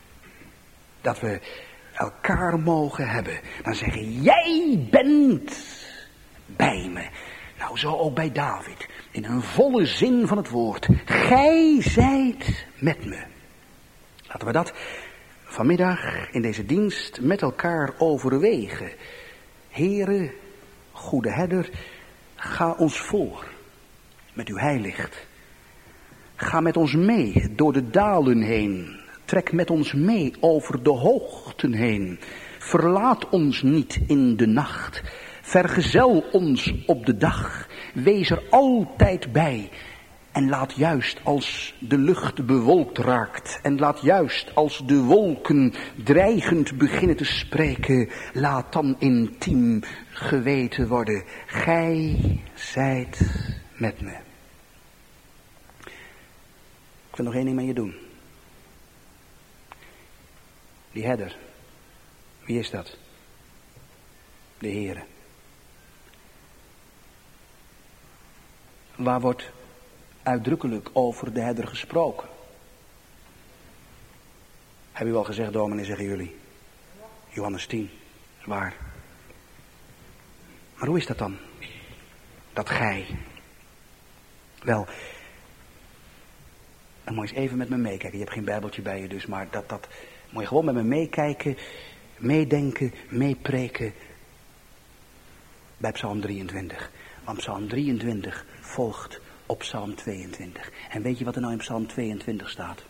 Dat we elkaar mogen hebben. Dan zeggen, jij bent bij me. Nou, zo ook bij David. In een volle zin van het woord. Gij zijt met me. Laten we dat vanmiddag in deze dienst met elkaar overwegen. Heere, goede herder, ga ons voor met uw heilicht. Ga met ons mee door de dalen heen. Trek met ons mee over de hoogten heen. Verlaat ons niet in de nacht. Vergezel ons op de dag. Wees er altijd bij. En laat juist als de lucht bewolkt raakt. En laat juist als de wolken dreigend beginnen te spreken. Laat dan intiem geweten worden. Gij zijt met me. Ik wil nog één ding met je doen. Die herder. Wie is dat? De Heere. Waar wordt uitdrukkelijk over de herder gesproken? Heb u al gezegd, dominee, zeggen jullie? Johannes tien. Is waar. Maar hoe is dat dan? Dat gij. Wel, Dan moet je eens even met me meekijken. Je hebt geen bijbeltje bij je dus, maar dat, dat moet je gewoon met me meekijken, meedenken, meepreken bij Psalm drieëntwintig. Want Psalm drieëntwintig volgt op Psalm tweeëntwintig. En weet je wat er nou in Psalm tweeëntwintig staat?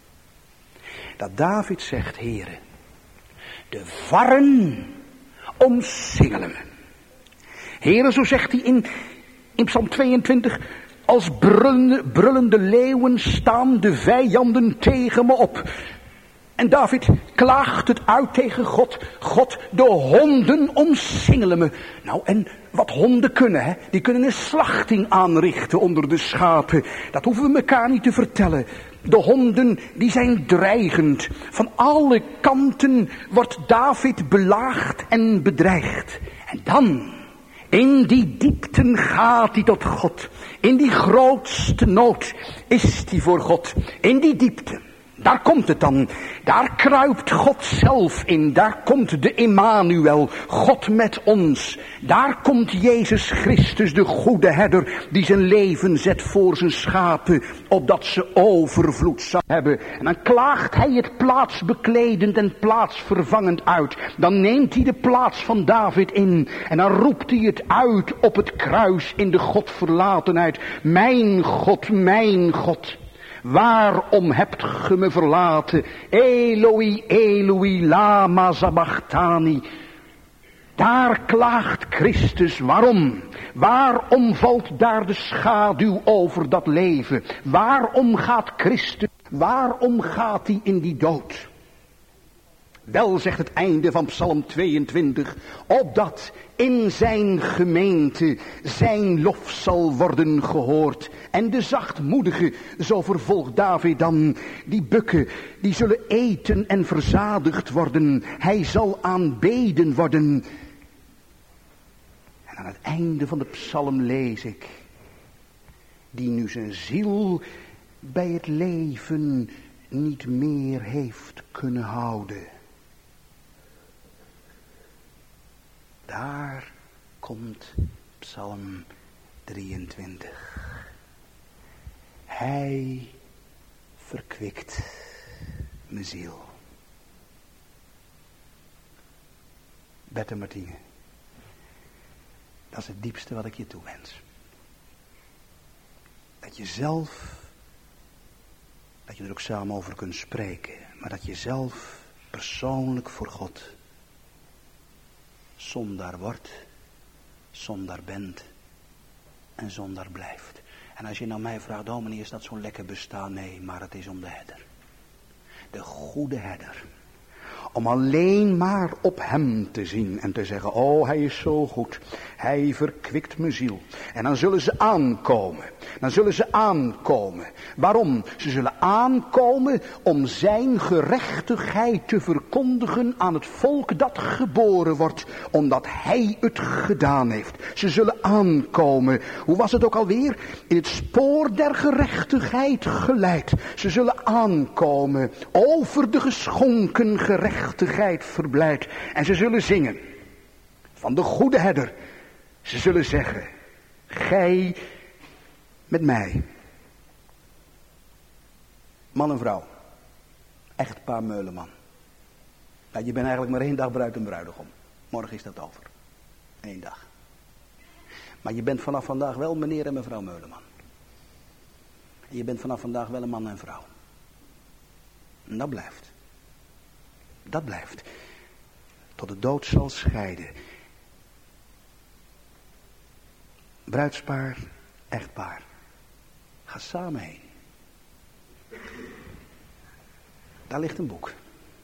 Dat David zegt, Heere, de varren omsingelen me. Heere, zo zegt hij in, in Psalm tweeëntwintig, als brullende, brullende leeuwen staan de vijanden tegen me op. En David klaagt het uit tegen God. God, de honden omsingelen me. Nou, en wat honden kunnen, hè? Die kunnen een slachting aanrichten onder de schapen. Dat hoeven we elkaar niet te vertellen. De honden, die zijn dreigend. Van alle kanten wordt David belaagd en bedreigd. En dan, in die diepten gaat hij tot God. In die grootste nood is hij voor God. In die diepte. Daar komt het dan. Daar kruipt God zelf in. Daar komt de Emmanuel, God met ons. Daar komt Jezus Christus, de goede herder, die zijn leven zet voor zijn schapen, opdat ze overvloed zal hebben. En dan klaagt hij het plaatsbekledend en plaatsvervangend uit. Dan neemt hij de plaats van David in. En dan roept hij het uit op het kruis in de Godverlatenheid. Mijn God, mijn God. Waarom hebt ge me verlaten? Eloi, Eloi, lama sabachthani. Daar klaagt Christus. Waarom? Waarom valt daar de schaduw over dat leven? Waarom gaat Christus, waarom gaat hij in die dood? Wel, zegt het einde van Psalm tweeëntwintig, opdat in zijn gemeente zijn lof zal worden gehoord. En de zachtmoedigen, zo vervolgt David dan, die bukken, die zullen eten en verzadigd worden. Hij zal aanbeden worden. En aan het einde van de psalm lees ik, die nu zijn ziel bij het leven niet meer heeft kunnen houden. Daar komt Psalm drieëntwintig. Hij verkwikt mijn ziel. Bette Martine, dat is het diepste wat ik je toewens. Dat je zelf, dat je er ook samen over kunt spreken, maar dat je zelf persoonlijk voor God zondaar wordt, zondaar bent en zondaar blijft. En als je nou mij vraagt, dominee, is dat zo'n lekker bestaan? Nee, maar het is om de herder. De goede herder. Om alleen maar op hem te zien en te zeggen, oh, hij is zo goed. Hij verkwikt mijn ziel. En dan zullen ze aankomen. Dan zullen ze aankomen. Waarom? Ze zullen aankomen om zijn gerechtigheid te verkondigen aan het volk dat geboren wordt. Omdat hij het gedaan heeft. Ze zullen aankomen. Hoe was het ook alweer? In het spoor der gerechtigheid geleid. Ze zullen aankomen. Over de geschonken gerechtigheid verblijd. En ze zullen zingen. Van de goede herder. Ze zullen zeggen. Gij met mij. Man en vrouw. Echtpaar Meuleman. Nou, je bent eigenlijk maar één dag bruid en bruidegom. Morgen is dat over. Eén dag. Maar je bent vanaf vandaag wel meneer en mevrouw Meuleman. En je bent vanaf vandaag wel een man en vrouw. En dat blijft. Dat blijft. Tot de dood zal scheiden. Bruidspaar, echtpaar. Ga samen heen. Daar ligt een boek.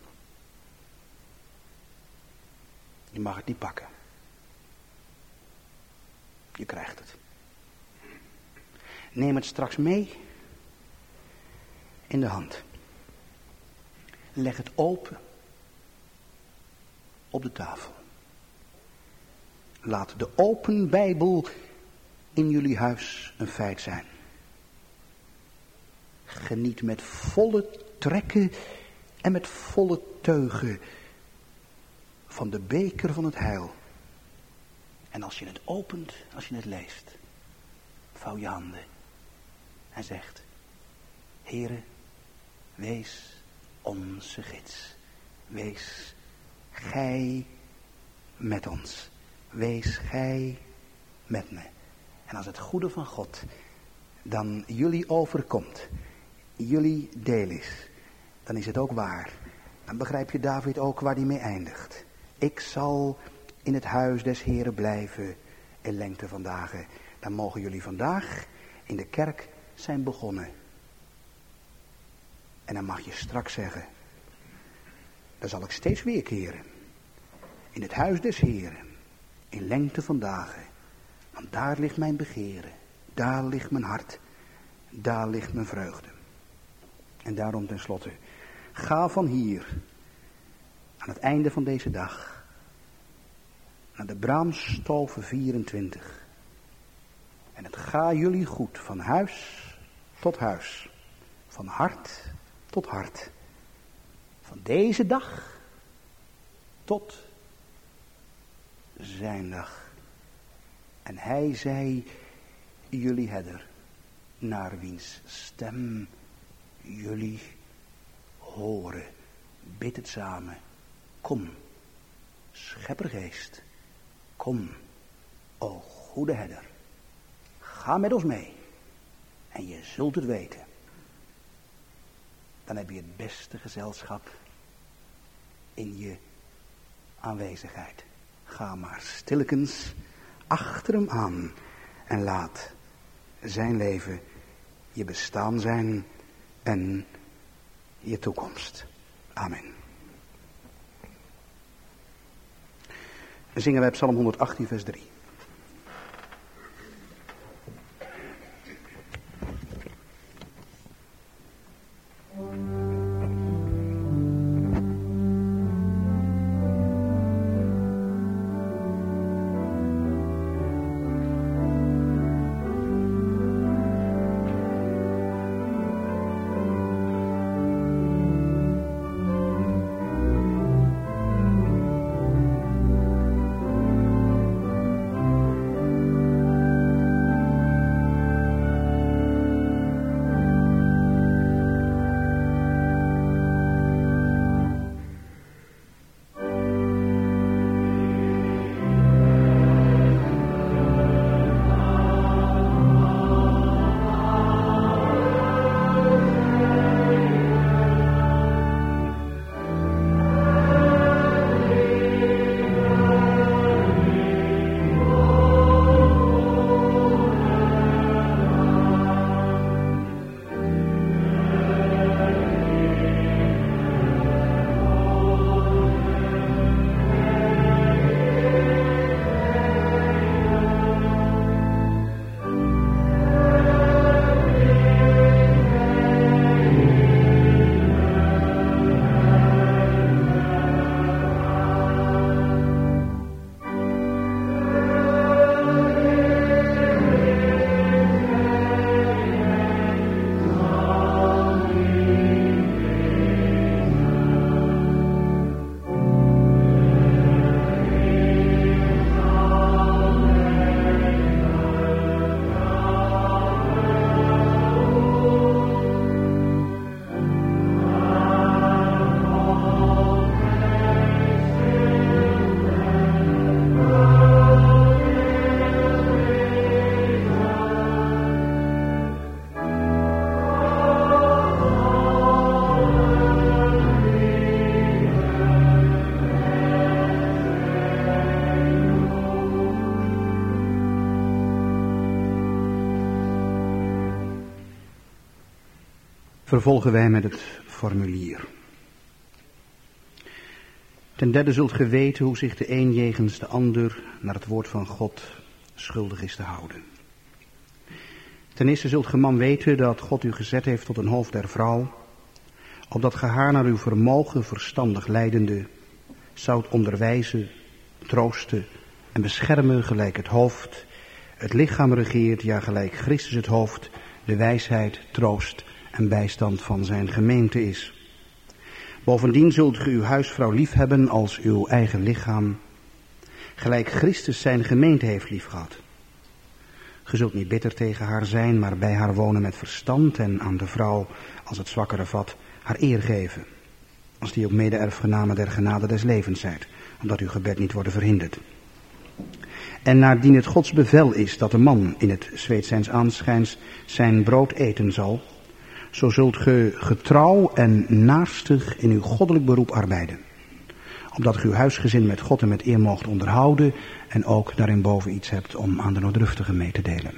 Je mag het niet pakken. Je krijgt het. Neem het straks mee in de hand. Leg het open op de tafel. Laat de open Bijbel in jullie huis een feit zijn. Geniet met volle trekken en met volle teugen van de beker van het heil. En als je het opent, als je het leest, vouw je handen en zegt, Heere, wees onze gids. Wees gij met ons. Wees gij met me. En als het goede van God dan jullie overkomt, jullie deel is, dan is het ook waar. Dan begrijp je David ook waar hij mee eindigt. Ik zal in het huis des Heren blijven in lengte van dagen. Dan mogen jullie vandaag in de kerk zijn begonnen. En dan mag je straks zeggen, dan zal ik steeds weerkeren. In het huis des Heren, in lengte van dagen. Want daar ligt mijn begeren, daar ligt mijn hart, daar ligt mijn vreugde. En daarom tenslotte, ga van hier, aan het einde van deze dag, naar de Braamstoven vierentwintig. En het ga jullie goed, van huis tot huis, van hart tot hart. Van deze dag tot zijn dag. En hij zei, jullie herder, naar wiens stem jullie horen. Bid het samen. Kom, scheppergeest. Kom, o goede herder. Ga met ons mee. En je zult het weten. Dan heb je het beste gezelschap in je aanwezigheid. Ga maar stillekens achter hem aan. En laat zijn leven je bestaan zijn en je toekomst. Amen. Dan zingen wij Psalm honderdachttien vers drie. Vervolgen wij met het formulier. Ten derde zult ge weten hoe zich de een jegens de ander naar het woord van God schuldig is te houden. Ten eerste zult ge man weten dat God u gezet heeft tot een hoofd der vrouw, opdat ge haar naar uw vermogen verstandig leidende zoudt onderwijzen, troosten en beschermen gelijk het hoofd, het lichaam regeert, ja gelijk Christus het hoofd, de wijsheid, troost en bijstand van zijn gemeente is. Bovendien zult ge uw huisvrouw lief hebben als uw eigen lichaam, gelijk Christus zijn gemeente heeft liefgehad. Ge zult niet bitter tegen haar zijn, maar bij haar wonen met verstand en aan de vrouw, als het zwakkere vat, haar eer geven. Als die ook mede-erfgename der genade des levens zijt, omdat uw gebed niet worden verhinderd. En naardien het Gods bevel is dat de man in het zweet zijns aanschijns zijn brood eten zal, zo zult ge getrouw en naastig in uw goddelijk beroep arbeiden. Opdat ge uw huisgezin met God en met eer moogt onderhouden en ook daarin boven iets hebt om aan de nooddruftigen mee te delen.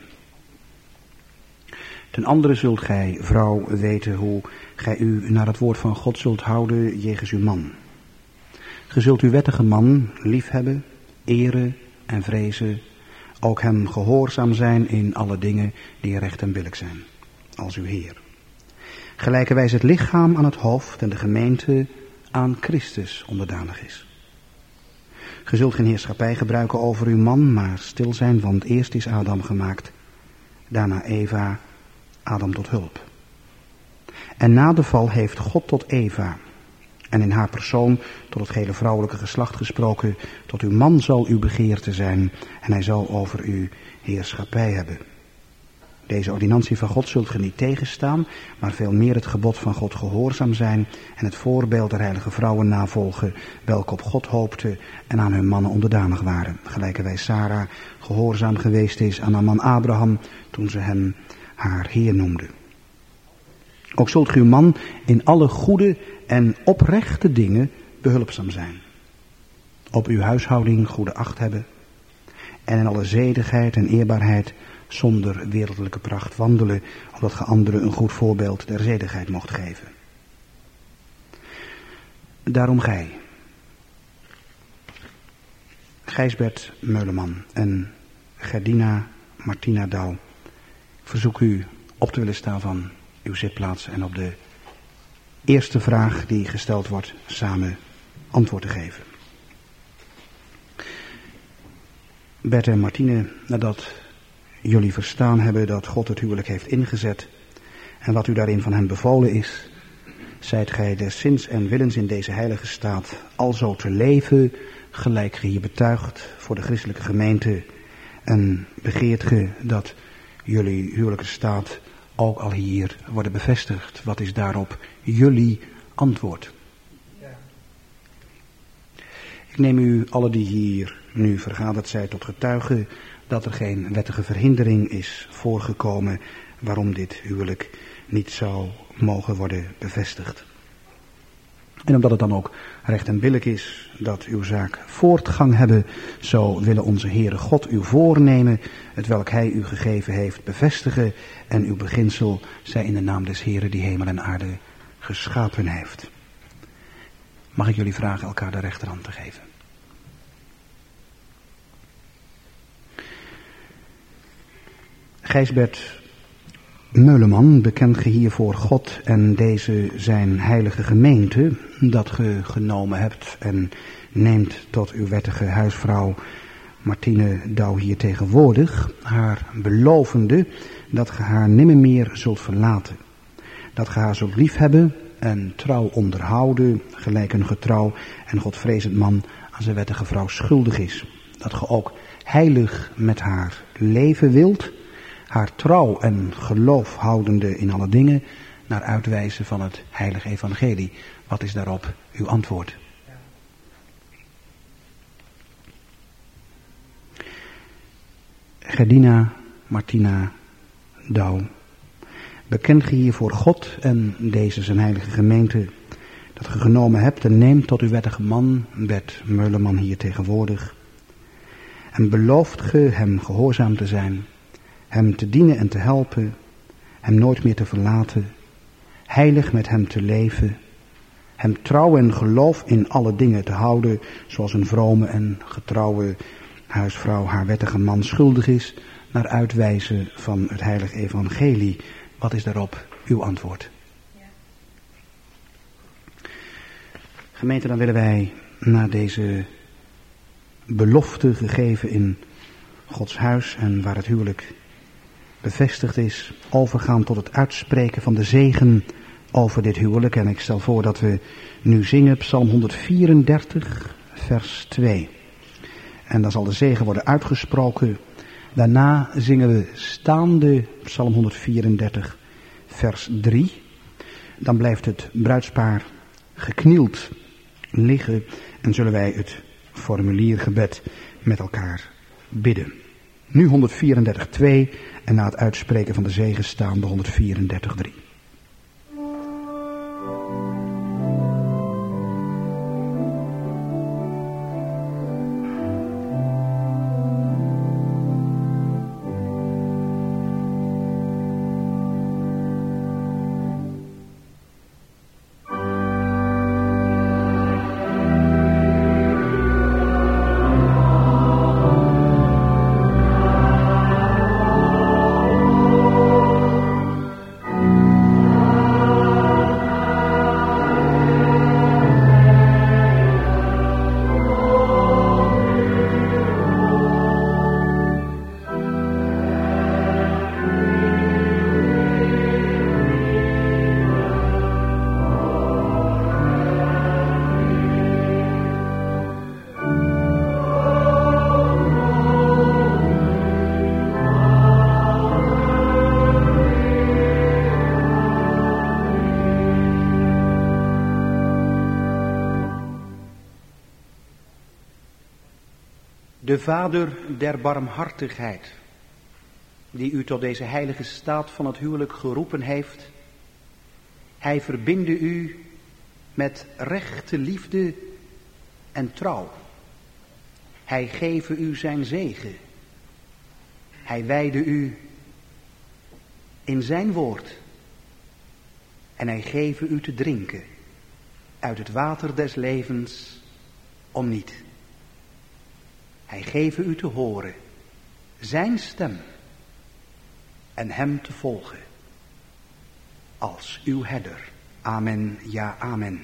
Ten andere zult gij, vrouw, weten hoe gij u naar het woord van God zult houden jegens uw man. Ge zult uw wettige man liefhebben, eren en vrezen, ook hem gehoorzaam zijn in alle dingen die recht en billijk zijn, als uw Heer. Gelijkerwijs het lichaam aan het hoofd en de gemeente aan Christus onderdanig is. Ge zult geen heerschappij gebruiken over uw man, maar stil zijn, want eerst is Adam gemaakt, daarna Eva, Adam tot hulp. En na de val heeft God tot Eva, en in haar persoon tot het gehele vrouwelijke geslacht gesproken, tot uw man zal uw begeerte zijn, en hij zal over u heerschappij hebben. Deze ordinantie van God zult ge niet tegenstaan, maar veel meer het gebod van God gehoorzaam zijn en het voorbeeld der heilige vrouwen navolgen, welke op God hoopten en aan hun mannen onderdanig waren. Gelijkerwijs Sarah gehoorzaam geweest is aan haar man Abraham, toen ze hem haar Heer noemde. Ook zult ge uw man in alle goede en oprechte dingen behulpzaam zijn. Op uw huishouding goede acht hebben en in alle zedigheid en eerbaarheid zonder wereldlijke pracht wandelen, opdat ge anderen een goed voorbeeld der zedigheid mocht geven. Daarom gij, Gijsbert Meuleman en Gerdina Martina Douw, ik verzoek u op te willen staan van uw zitplaats en op de eerste vraag die gesteld wordt samen antwoord te geven. Bert en Martine, nadat jullie verstaan hebben dat God het huwelijk heeft ingezet en wat u daarin van hem bevolen is, zijt gij des zins en willens in deze heilige staat alzo te leven, gelijk ge hier betuigt voor de christelijke gemeente, en begeert ge dat jullie huwelijke staat ook al hier worden bevestigd. Wat is daarop jullie antwoord? Ja. Ik neem u alle die hier nu vergaderd zijn tot getuigen dat er geen wettige verhindering is voorgekomen waarom dit huwelijk niet zou mogen worden bevestigd. En omdat het dan ook recht en billijk is dat uw zaak voortgang hebben, zo willen onze Heere God uw voornemen, het welk hij u gegeven heeft, bevestigen en uw beginsel zij in de naam des Heeren die hemel en aarde geschapen heeft. Mag ik jullie vragen elkaar de rechterhand te geven? Gijsbert Meuleman, bekend ge hier voor God en deze zijn heilige gemeente, dat ge genomen hebt en neemt tot uw wettige huisvrouw Martine Douw hier tegenwoordig, haar belovende dat ge haar nimmermeer zult verlaten, dat ge haar zult liefhebben en trouw onderhouden, gelijk een getrouw en godvrezend man aan zijn wettige vrouw schuldig is, dat ge ook heilig met haar leven wilt, haar trouw en geloof houdende in alle dingen, naar uitwijzen van het heilige evangelie. Wat is daarop uw antwoord? Gerdina Martina Douw, bekend ge hier voor God en deze zijn heilige gemeente, dat ge genomen hebt en neemt tot uw wettige man, Bert Meuleman hier tegenwoordig, en belooft ge hem gehoorzaam te zijn, hem te dienen en te helpen, hem nooit meer te verlaten, heilig met hem te leven, hem trouw en geloof in alle dingen te houden, zoals een vrome en getrouwe huisvrouw haar wettige man schuldig is, naar uitwijzen van het heilige evangelie. Wat is daarop uw antwoord? Ja. Gemeente, dan willen wij na deze belofte gegeven in Gods huis en waar het huwelijk bevestigd is, overgaan tot het uitspreken van de zegen over dit huwelijk. En ik stel voor dat we nu zingen Psalm honderdvierendertig vers twee. En dan zal de zegen worden uitgesproken Daarna zingen we staande Psalm honderdvierendertig, vers drie. Dan blijft het bruidspaar geknield liggen en zullen wij het formuliergebed met elkaar bidden. Nu honderdvierendertig, twee en na het uitspreken van de zegen staande honderdvierendertig, drie. De Vader der barmhartigheid, die u tot deze heilige staat van het huwelijk geroepen heeft, hij verbinde u met rechte liefde en trouw. Hij geven u zijn zegen. Hij wijde u in zijn woord. En hij geven u te drinken uit het water des levens om niet. Hij geven u te horen zijn stem en hem te volgen als uw herder. Amen, ja, amen.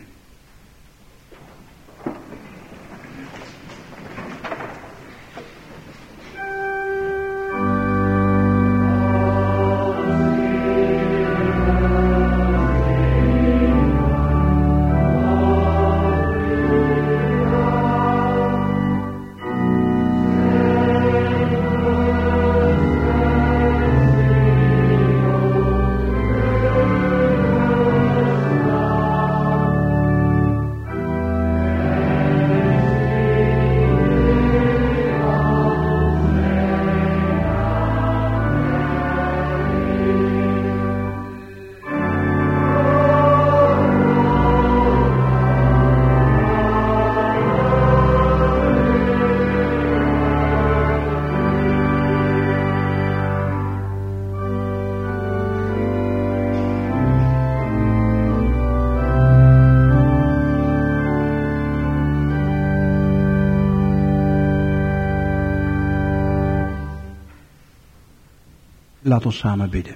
Laat ons samen bidden.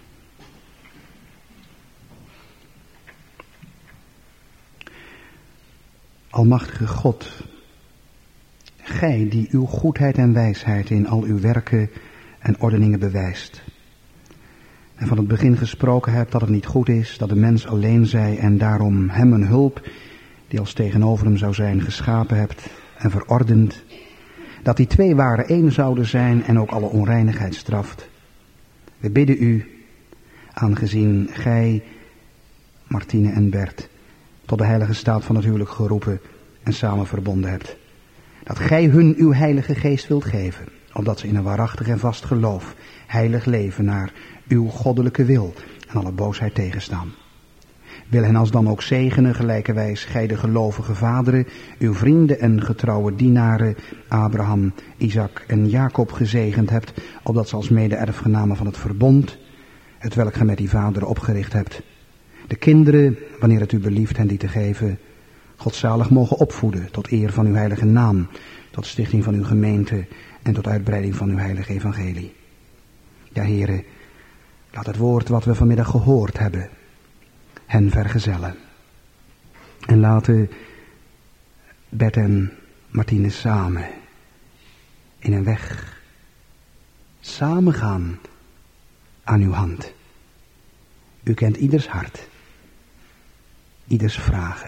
Almachtige God, gij die uw goedheid en wijsheid in al uw werken en ordeningen bewijst, en van het begin gesproken hebt dat het niet goed is dat de mens alleen zij en daarom hem een hulp, die als tegenover hem zou zijn, geschapen hebt en verordend, dat die twee waren één zouden zijn en ook alle onreinigheid straft. We bidden u, aangezien gij, Martine en Bert, tot de heilige staat van het huwelijk geroepen en samen verbonden hebt, dat gij hun uw heilige geest wilt geven, opdat ze in een waarachtig en vast geloof heilig leven naar uw goddelijke wil en alle boosheid tegenstaan. Wil hen alsdan ook zegenen, gelijkerwijs gij de gelovige vaderen, uw vrienden en getrouwe dienaren, Abraham, Isaac en Jacob gezegend hebt, opdat ze als mede-erfgenamen van het verbond, hetwelk gij met die vaderen opgericht hebt, de kinderen, wanneer het u belieft hen die te geven, godzalig mogen opvoeden tot eer van uw heilige naam, tot stichting van uw gemeente en tot uitbreiding van uw heilige evangelie. Ja, Heere, laat het woord wat we vanmiddag gehoord hebben hen vergezellen. En laten Bert en Martine samen in een weg samen gaan aan uw hand. U kent ieders hart, ieders vragen.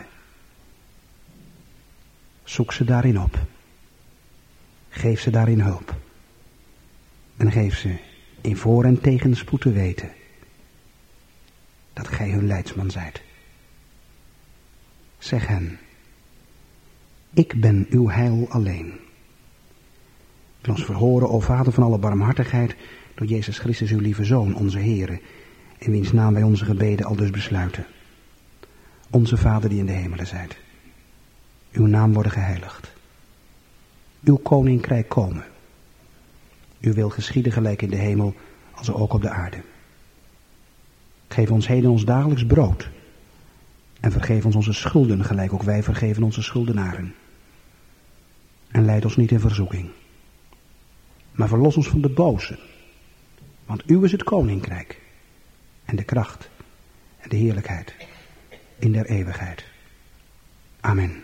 Zoek ze daarin op. Geef ze daarin hulp. En geef ze in voor- en tegenspoed te weten dat gij hun leidsman zijt. Zeg hen, ik ben uw heil alleen. Wil ons verhoren, o Vader van alle barmhartigheid, door Jezus Christus uw lieve Zoon, onze Heere, in wiens naam wij onze gebeden aldus besluiten. Onze Vader die in de hemelen zijt. Uw naam worden geheiligd. Uw koninkrijk komen. Uw wil geschieden gelijk in de hemel als ook op de aarde. Geef ons heden ons dagelijks brood. En vergeef ons onze schulden gelijk ook wij vergeven onze schuldenaren. En leid ons niet in verzoeking. Maar verlos ons van de boze. Want uw is het koninkrijk. En de kracht. En de heerlijkheid. In der eeuwigheid. Amen.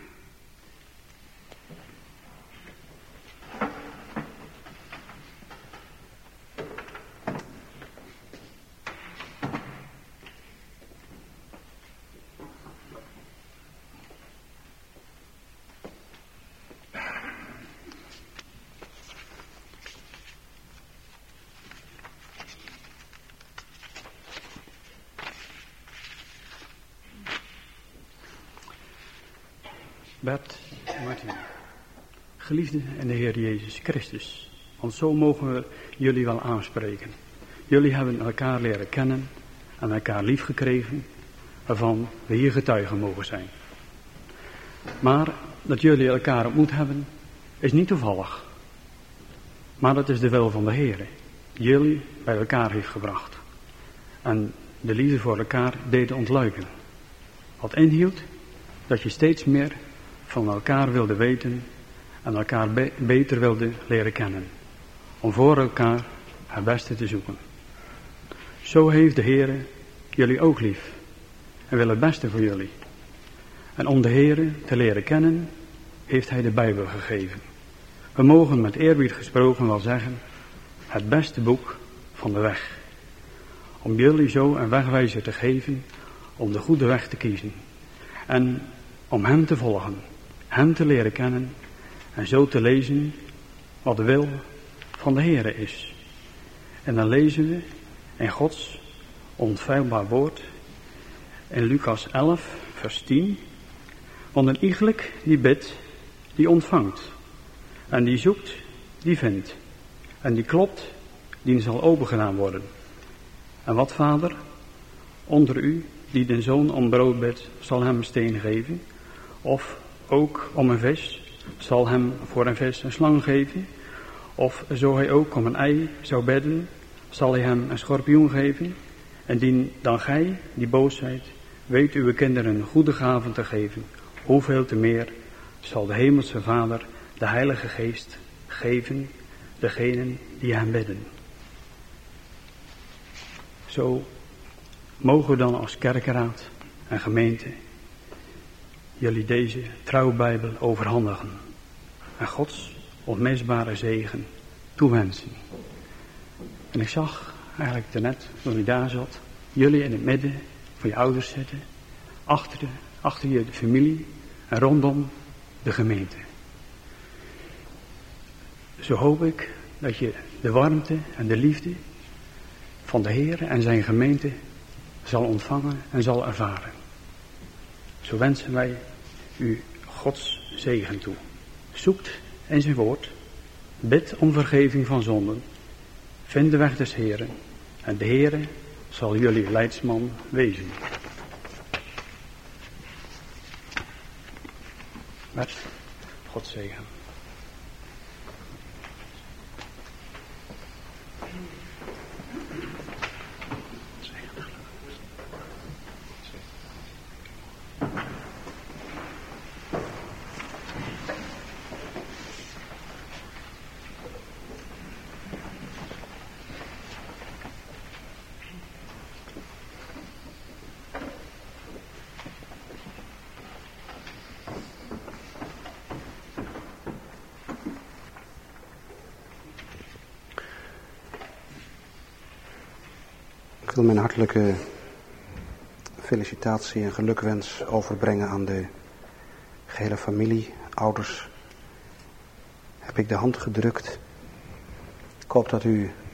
Bert, Martin, geliefden in de Heer Jezus Christus, want zo mogen we jullie wel aanspreken. Jullie hebben elkaar leren kennen en elkaar lief gekregen, waarvan we hier getuigen mogen zijn. Maar dat jullie elkaar ontmoet hebben, is niet toevallig. Maar dat is de wil van de Heer, die jullie bij elkaar heeft gebracht. En de liefde voor elkaar deed ontluiken. Wat inhield dat je steeds meer van elkaar wilde weten en elkaar be- beter wilde leren kennen. Om voor elkaar het beste te zoeken. Zo heeft de Heer jullie ook lief en wil het beste voor jullie. En om de Heer te leren kennen, heeft Hij de Bijbel gegeven. We mogen met eerbied gesproken wel zeggen, het beste boek van de weg. Om jullie zo een wegwijzer te geven om de goede weg te kiezen. En om Hem te volgen, Hem te leren kennen en zo te lezen wat de wil van de Heere is. En dan lezen we in Gods onfeilbaar woord in Lucas elf vers tien. Want een iegelijk die bidt, die ontvangt. En die zoekt, die vindt. En die klopt, die zal opengedaan worden. En wat, vader, onder u die den zoon om brood bidt, zal hem een steen geven? Of ook om een vis, zal hem voor een vis een slang geven? Of zo hij ook om een ei zou bidden, zal hij hem een schorpioen geven? En dien dan gij, die boos zijt, weet uw kinderen goede gaven te geven, hoeveel te meer zal de hemelse Vader de Heilige Geest geven degenen die hem bidden. Zo mogen we dan als kerkenraad en gemeente jullie deze trouwbijbel overhandigen en Gods onmisbare zegen toewensen. En ik zag eigenlijk daarnet, toen ik daar zat, jullie in het midden van je ouders zitten, achter, de, achter je de familie en rondom de gemeente. Zo hoop ik dat je de warmte en de liefde van de Heer en zijn gemeente zal ontvangen en zal ervaren. Zo wensen wij u Gods zegen toe. Zoekt in zijn woord, bid om vergeving van zonden, vind de weg des Heeren en de Heere zal jullie leidsman wezen. Met Gods zegen. Ik wil mijn hartelijke felicitatie en gelukwens overbrengen aan de gehele familie, ouders. Heb ik de hand gedrukt. Ik hoop dat u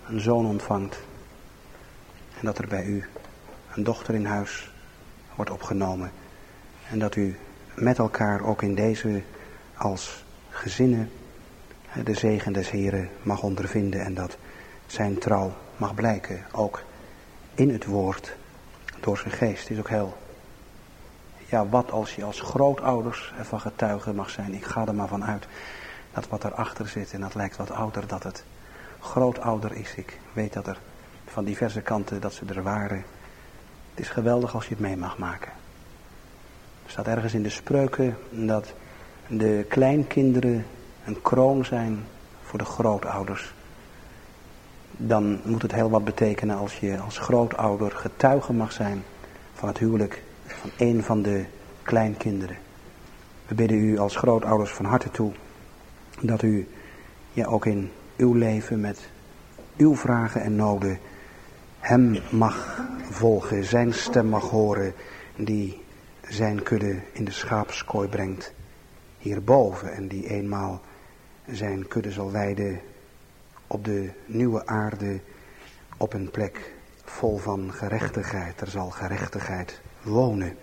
een zoon ontvangt. En dat er bij u een dochter in huis wordt opgenomen. En dat u met elkaar ook in deze als gezinnen de zegen des Heren mag ondervinden. En dat zijn trouw mag blijken. Ook in het woord. Door zijn geest. Het is ook heel... Ja, wat als je als grootouders ervan getuige mag zijn. Ik ga er maar van uit dat wat erachter zit. En dat lijkt wat ouder. Dat het grootouder is. Ik weet dat er van diverse kanten dat ze er waren. Het is geweldig als je het mee mag maken. Er staat ergens in de spreuken dat de kleinkinderen een kroon zijn voor de grootouders. Dan moet het heel wat betekenen als je als grootouder getuige mag zijn van het huwelijk van een van de kleinkinderen. We bidden u als grootouders van harte toe dat u ja, ook in uw leven met uw vragen en noden hem mag volgen, zijn stem mag horen die zijn kudde in de schaapskooi brengt hierboven en die eenmaal zijn kudde zal leiden op de nieuwe aarde op een plek vol van gerechtigheid. Er zal gerechtigheid wonen.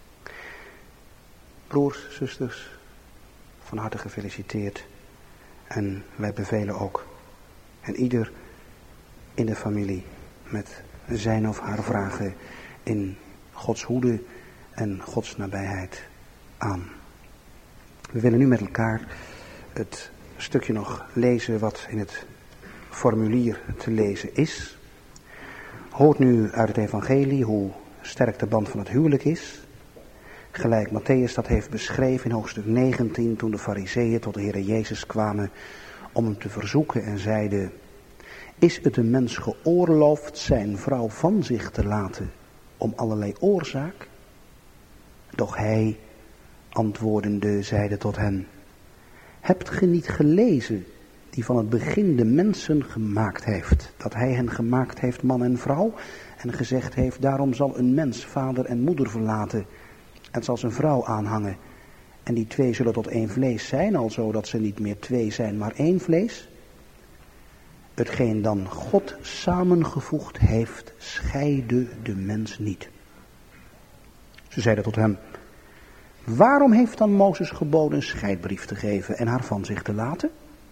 Broers, zusters, van harte gefeliciteerd. En wij bevelen ook en ieder in de familie met zijn of haar vragen in Gods hoede en Gods nabijheid aan. We willen nu met elkaar het stukje nog lezen wat in het formulier te lezen is. Hoort nu uit het evangelie hoe sterk de band van het huwelijk is. Gelijk Matthäus dat heeft beschreven in hoofdstuk negentien toen de Farizeeën tot de Heere Jezus kwamen om hem te verzoeken en zeiden: is het een mens geoorloofd zijn vrouw van zich te laten om allerlei oorzaak? Doch hij, antwoordende, zeide tot hen: hebt ge niet gelezen die van het begin de mensen gemaakt heeft, dat hij hen gemaakt heeft man en vrouw, en gezegd heeft: daarom zal een mens vader en moeder verlaten en zal zijn vrouw aanhangen, en die twee zullen tot één vlees zijn, alzo dat ze niet meer twee zijn, maar één vlees. Hetgeen dan God samengevoegd heeft, scheide de mens niet. Ze zeiden tot hem: waarom heeft dan Mozes geboden een scheidbrief te geven en haar van zich te laten?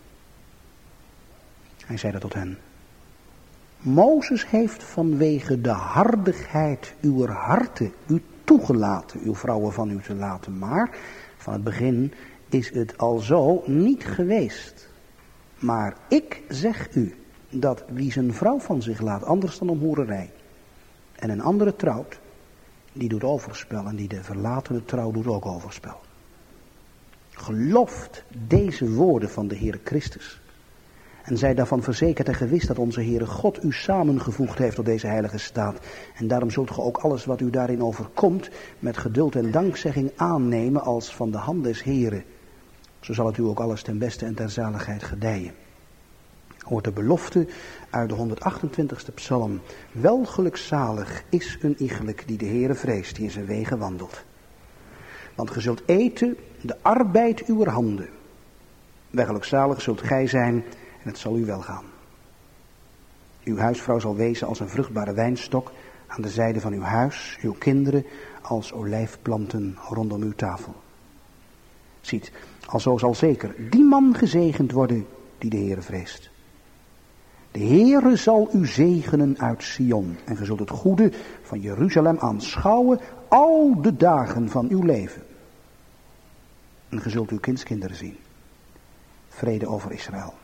Hij zeide tot hen: Mozes heeft vanwege de hardigheid uw harten u toegelaten uw vrouwen van u te laten, maar van het begin is het alzo niet geweest. Maar ik zeg u dat wie zijn vrouw van zich laat, anders dan om hoererij, en een andere trouwt, die doet overspel, en die de verlatene trouw doet ook overspel. Gelooft deze woorden van de Heere Christus en zij daarvan verzekerd en gewist dat onze Heere God u samengevoegd heeft tot deze heilige staat. En daarom zult ge ook alles wat u daarin overkomt met geduld en dankzegging aannemen als van de hand des Heere. Zo zal het u ook alles ten beste en ter zaligheid gedijen. Hoort de belofte uit de honderdachtentwintigste psalm: wel gelukzalig is een iegelijk die de Heere vreest, die in zijn wegen wandelt. Want ge zult eten de arbeid uwer handen. Wel gelukzalig zult gij zijn en het zal u wel gaan. Uw huisvrouw zal wezen als een vruchtbare wijnstok aan de zijde van uw huis, uw kinderen als olijfplanten rondom uw tafel. Ziet, alzo zal zeker die man gezegend worden die de Heere vreest. De Heere zal u zegenen uit Sion en ge zult het goede van Jeruzalem aanschouwen al de dagen van uw leven. En ge zult uw kindskinderen zien. Vrede over Israël.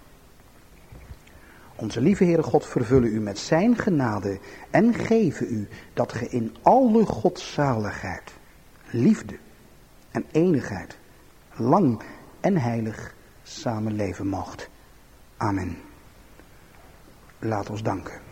Onze lieve Heere God vervullen u met zijn genade en geven u dat ge in alle godzaligheid, liefde en enigheid lang en heilig samenleven moogt. Amen. Laat ons danken.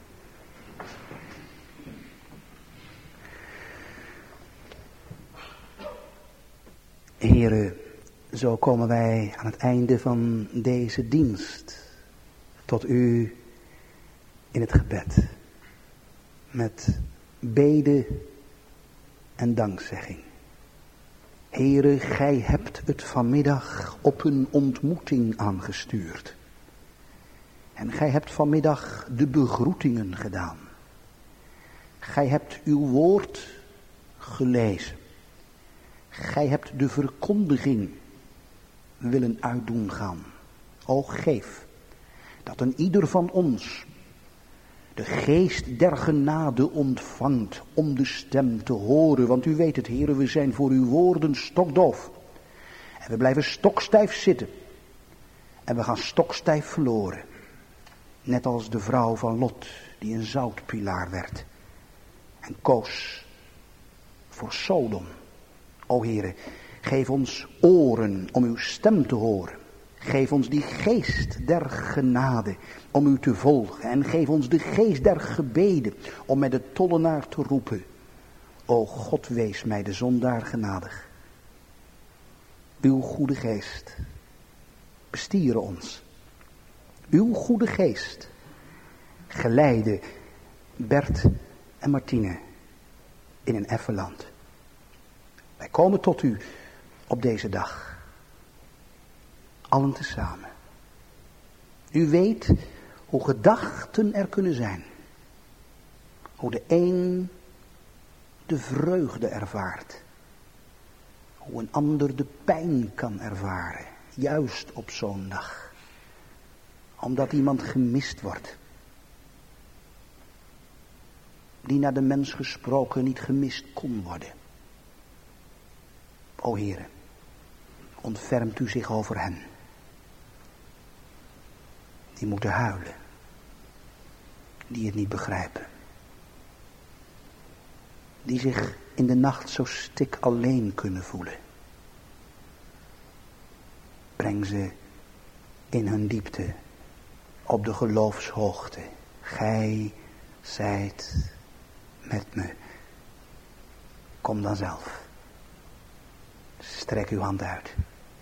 Heere, zo komen wij aan het einde van deze dienst tot u in het gebed. Met bede en dankzegging. Heere, gij hebt het vanmiddag op een ontmoeting aangestuurd. En gij hebt vanmiddag de begroetingen gedaan. Gij hebt uw woord gelezen. Gij hebt de verkondiging willen uitdoen gaan. O geef dat een ieder van ons de geest der genade ontvangt om de stem te horen. Want u weet het, heren, we zijn voor uw woorden stokdoof. En we blijven stokstijf zitten. En we gaan stokstijf verloren. Net als de vrouw van Lot die een zoutpilaar werd. En koos voor Sodom. O heren, geef ons oren om uw stem te horen. Geef ons die geest der genade om u te volgen. En geef ons de geest der gebeden om met de tollenaar te roepen. O God, wees mij de zondaar genadig. Uw goede geest bestieren ons. Uw goede geest geleide Bert en Martine in een effen land. Wij komen tot u op deze dag. Allen tezamen. U weet hoe gedachten er kunnen zijn. Hoe de een de vreugde ervaart. Hoe een ander de pijn kan ervaren. Juist op zo'n dag. Omdat iemand gemist wordt. Die naar de mens gesproken niet gemist kon worden. O Heere, ontfermt u zich over hen. Die moeten huilen. Die het niet begrijpen. Die zich in de nacht zo stik alleen kunnen voelen. Breng ze in hun diepte op de geloofshoogte. Gij zijt met me. Kom dan zelf. Strek uw hand uit.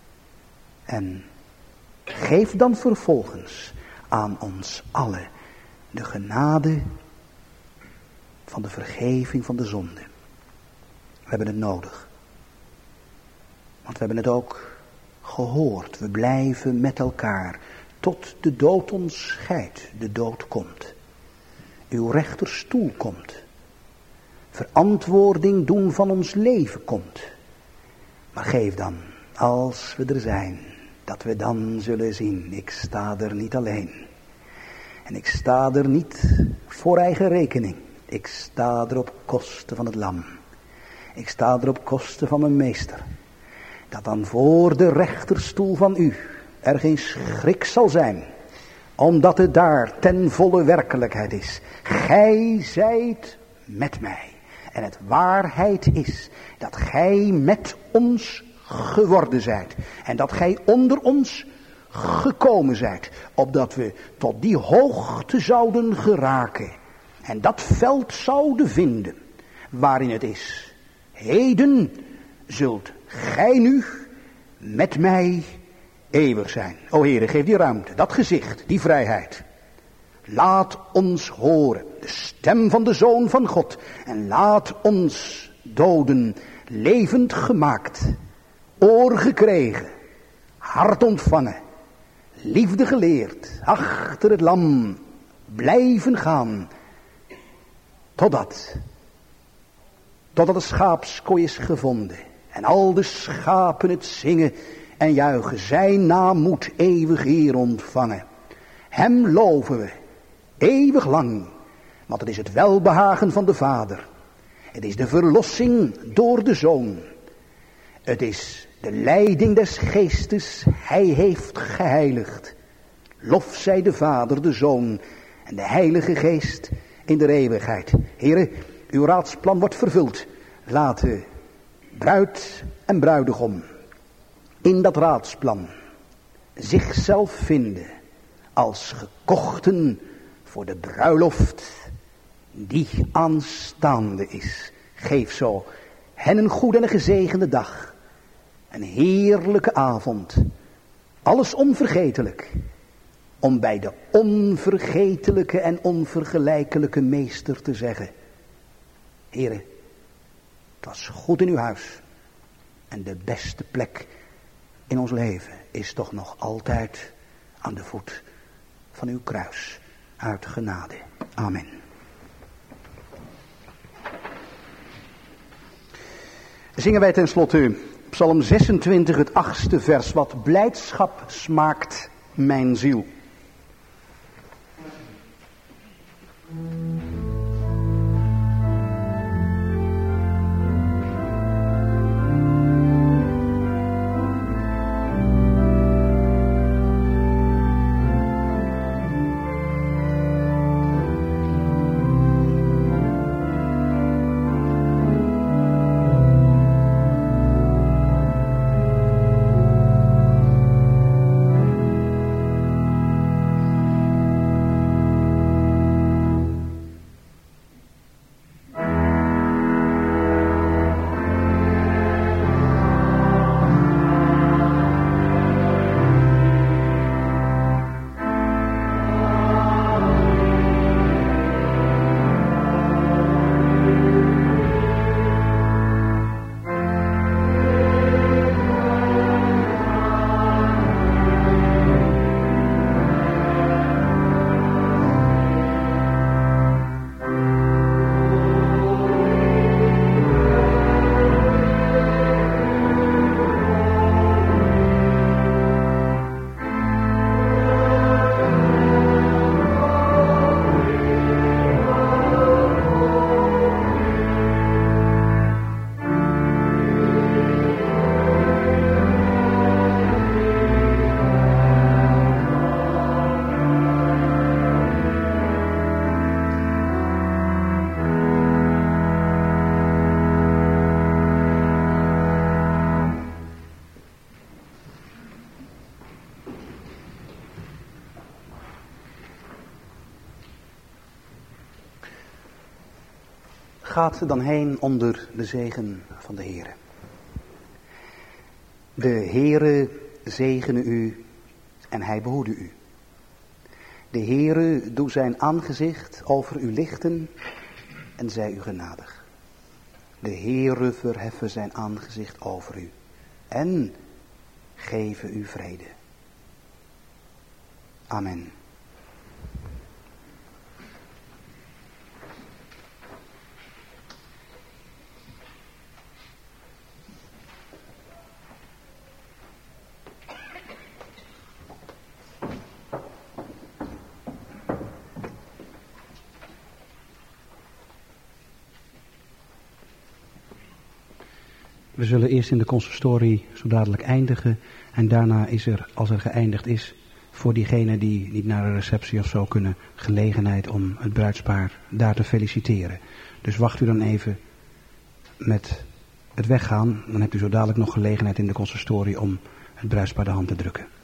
En geef dan vervolgens aan ons allen de genade van de vergeving van de zonde. We hebben het nodig. Want we hebben het ook gehoord. We blijven met elkaar tot de dood ons scheidt. De dood komt. Uw rechterstoel komt. Verantwoording doen van ons leven komt. Maar geef dan, als we er zijn, dat we dan zullen zien, ik sta er niet alleen. En ik sta er niet voor eigen rekening. Ik sta er op kosten van het lam. Ik sta er op kosten van mijn meester. Dat dan voor de rechterstoel van u er geen schrik zal zijn. Omdat het daar ten volle werkelijkheid is. Gij zijt met mij. En het waarheid is dat gij met ons geworden zijt. En dat gij onder ons gekomen zijt. Opdat we tot die hoogte zouden geraken. En dat veld zouden vinden. Waarin het is. Heden zult gij nu met mij eeuwig zijn. O Heere, geef die ruimte, dat gezicht, die vrijheid. Laat ons horen de stem van de Zoon van God. En laat ons doden levend gemaakt. Oor gekregen. Hart ontvangen. Liefde geleerd. Achter het lam blijven gaan. Totdat. Totdat de schaapskooi is gevonden. En al de schapen het zingen en juichen. Zijn naam moet eeuwig eer ontvangen. Hem loven we. Eeuwig lang. Want het is het welbehagen van de Vader. Het is de verlossing door de Zoon. Het is de leiding des Geestes. Hij heeft geheiligd. Lof zij de Vader, de Zoon en de Heilige Geest in de eeuwigheid. Here, uw raadsplan wordt vervuld. Laten bruid en bruidegom in dat raadsplan zichzelf vinden als gekochten voor de bruiloft die aanstaande is. Geef zo hen een goede en een gezegende dag. Een heerlijke avond. Alles onvergetelijk. Om bij de onvergetelijke en onvergelijkelijke meester te zeggen. Here, het was goed in uw huis. En de beste plek in ons leven is toch nog altijd aan de voet van uw kruis uit genade. Amen. Zingen wij ten slotte Psalm zesentwintig, het achtste vers. Wat blijdschap smaakt mijn ziel. Gaat dan heen onder de zegen van de Heere. De Heere zegene u en hij behoede u. De Heere doe zijn aangezicht over u lichten en zij u genadig. De Heere verheffe zijn aangezicht over u en geven u vrede. Amen. We zullen eerst in de consistorie zo dadelijk eindigen. En daarna is er, als er geëindigd is, voor diegenen die niet naar de receptie of zo kunnen, gelegenheid om het bruidspaar daar te feliciteren. Dus wacht u dan even met het weggaan. Dan hebt u zo dadelijk nog gelegenheid in de consistorie om het bruidspaar de hand te drukken.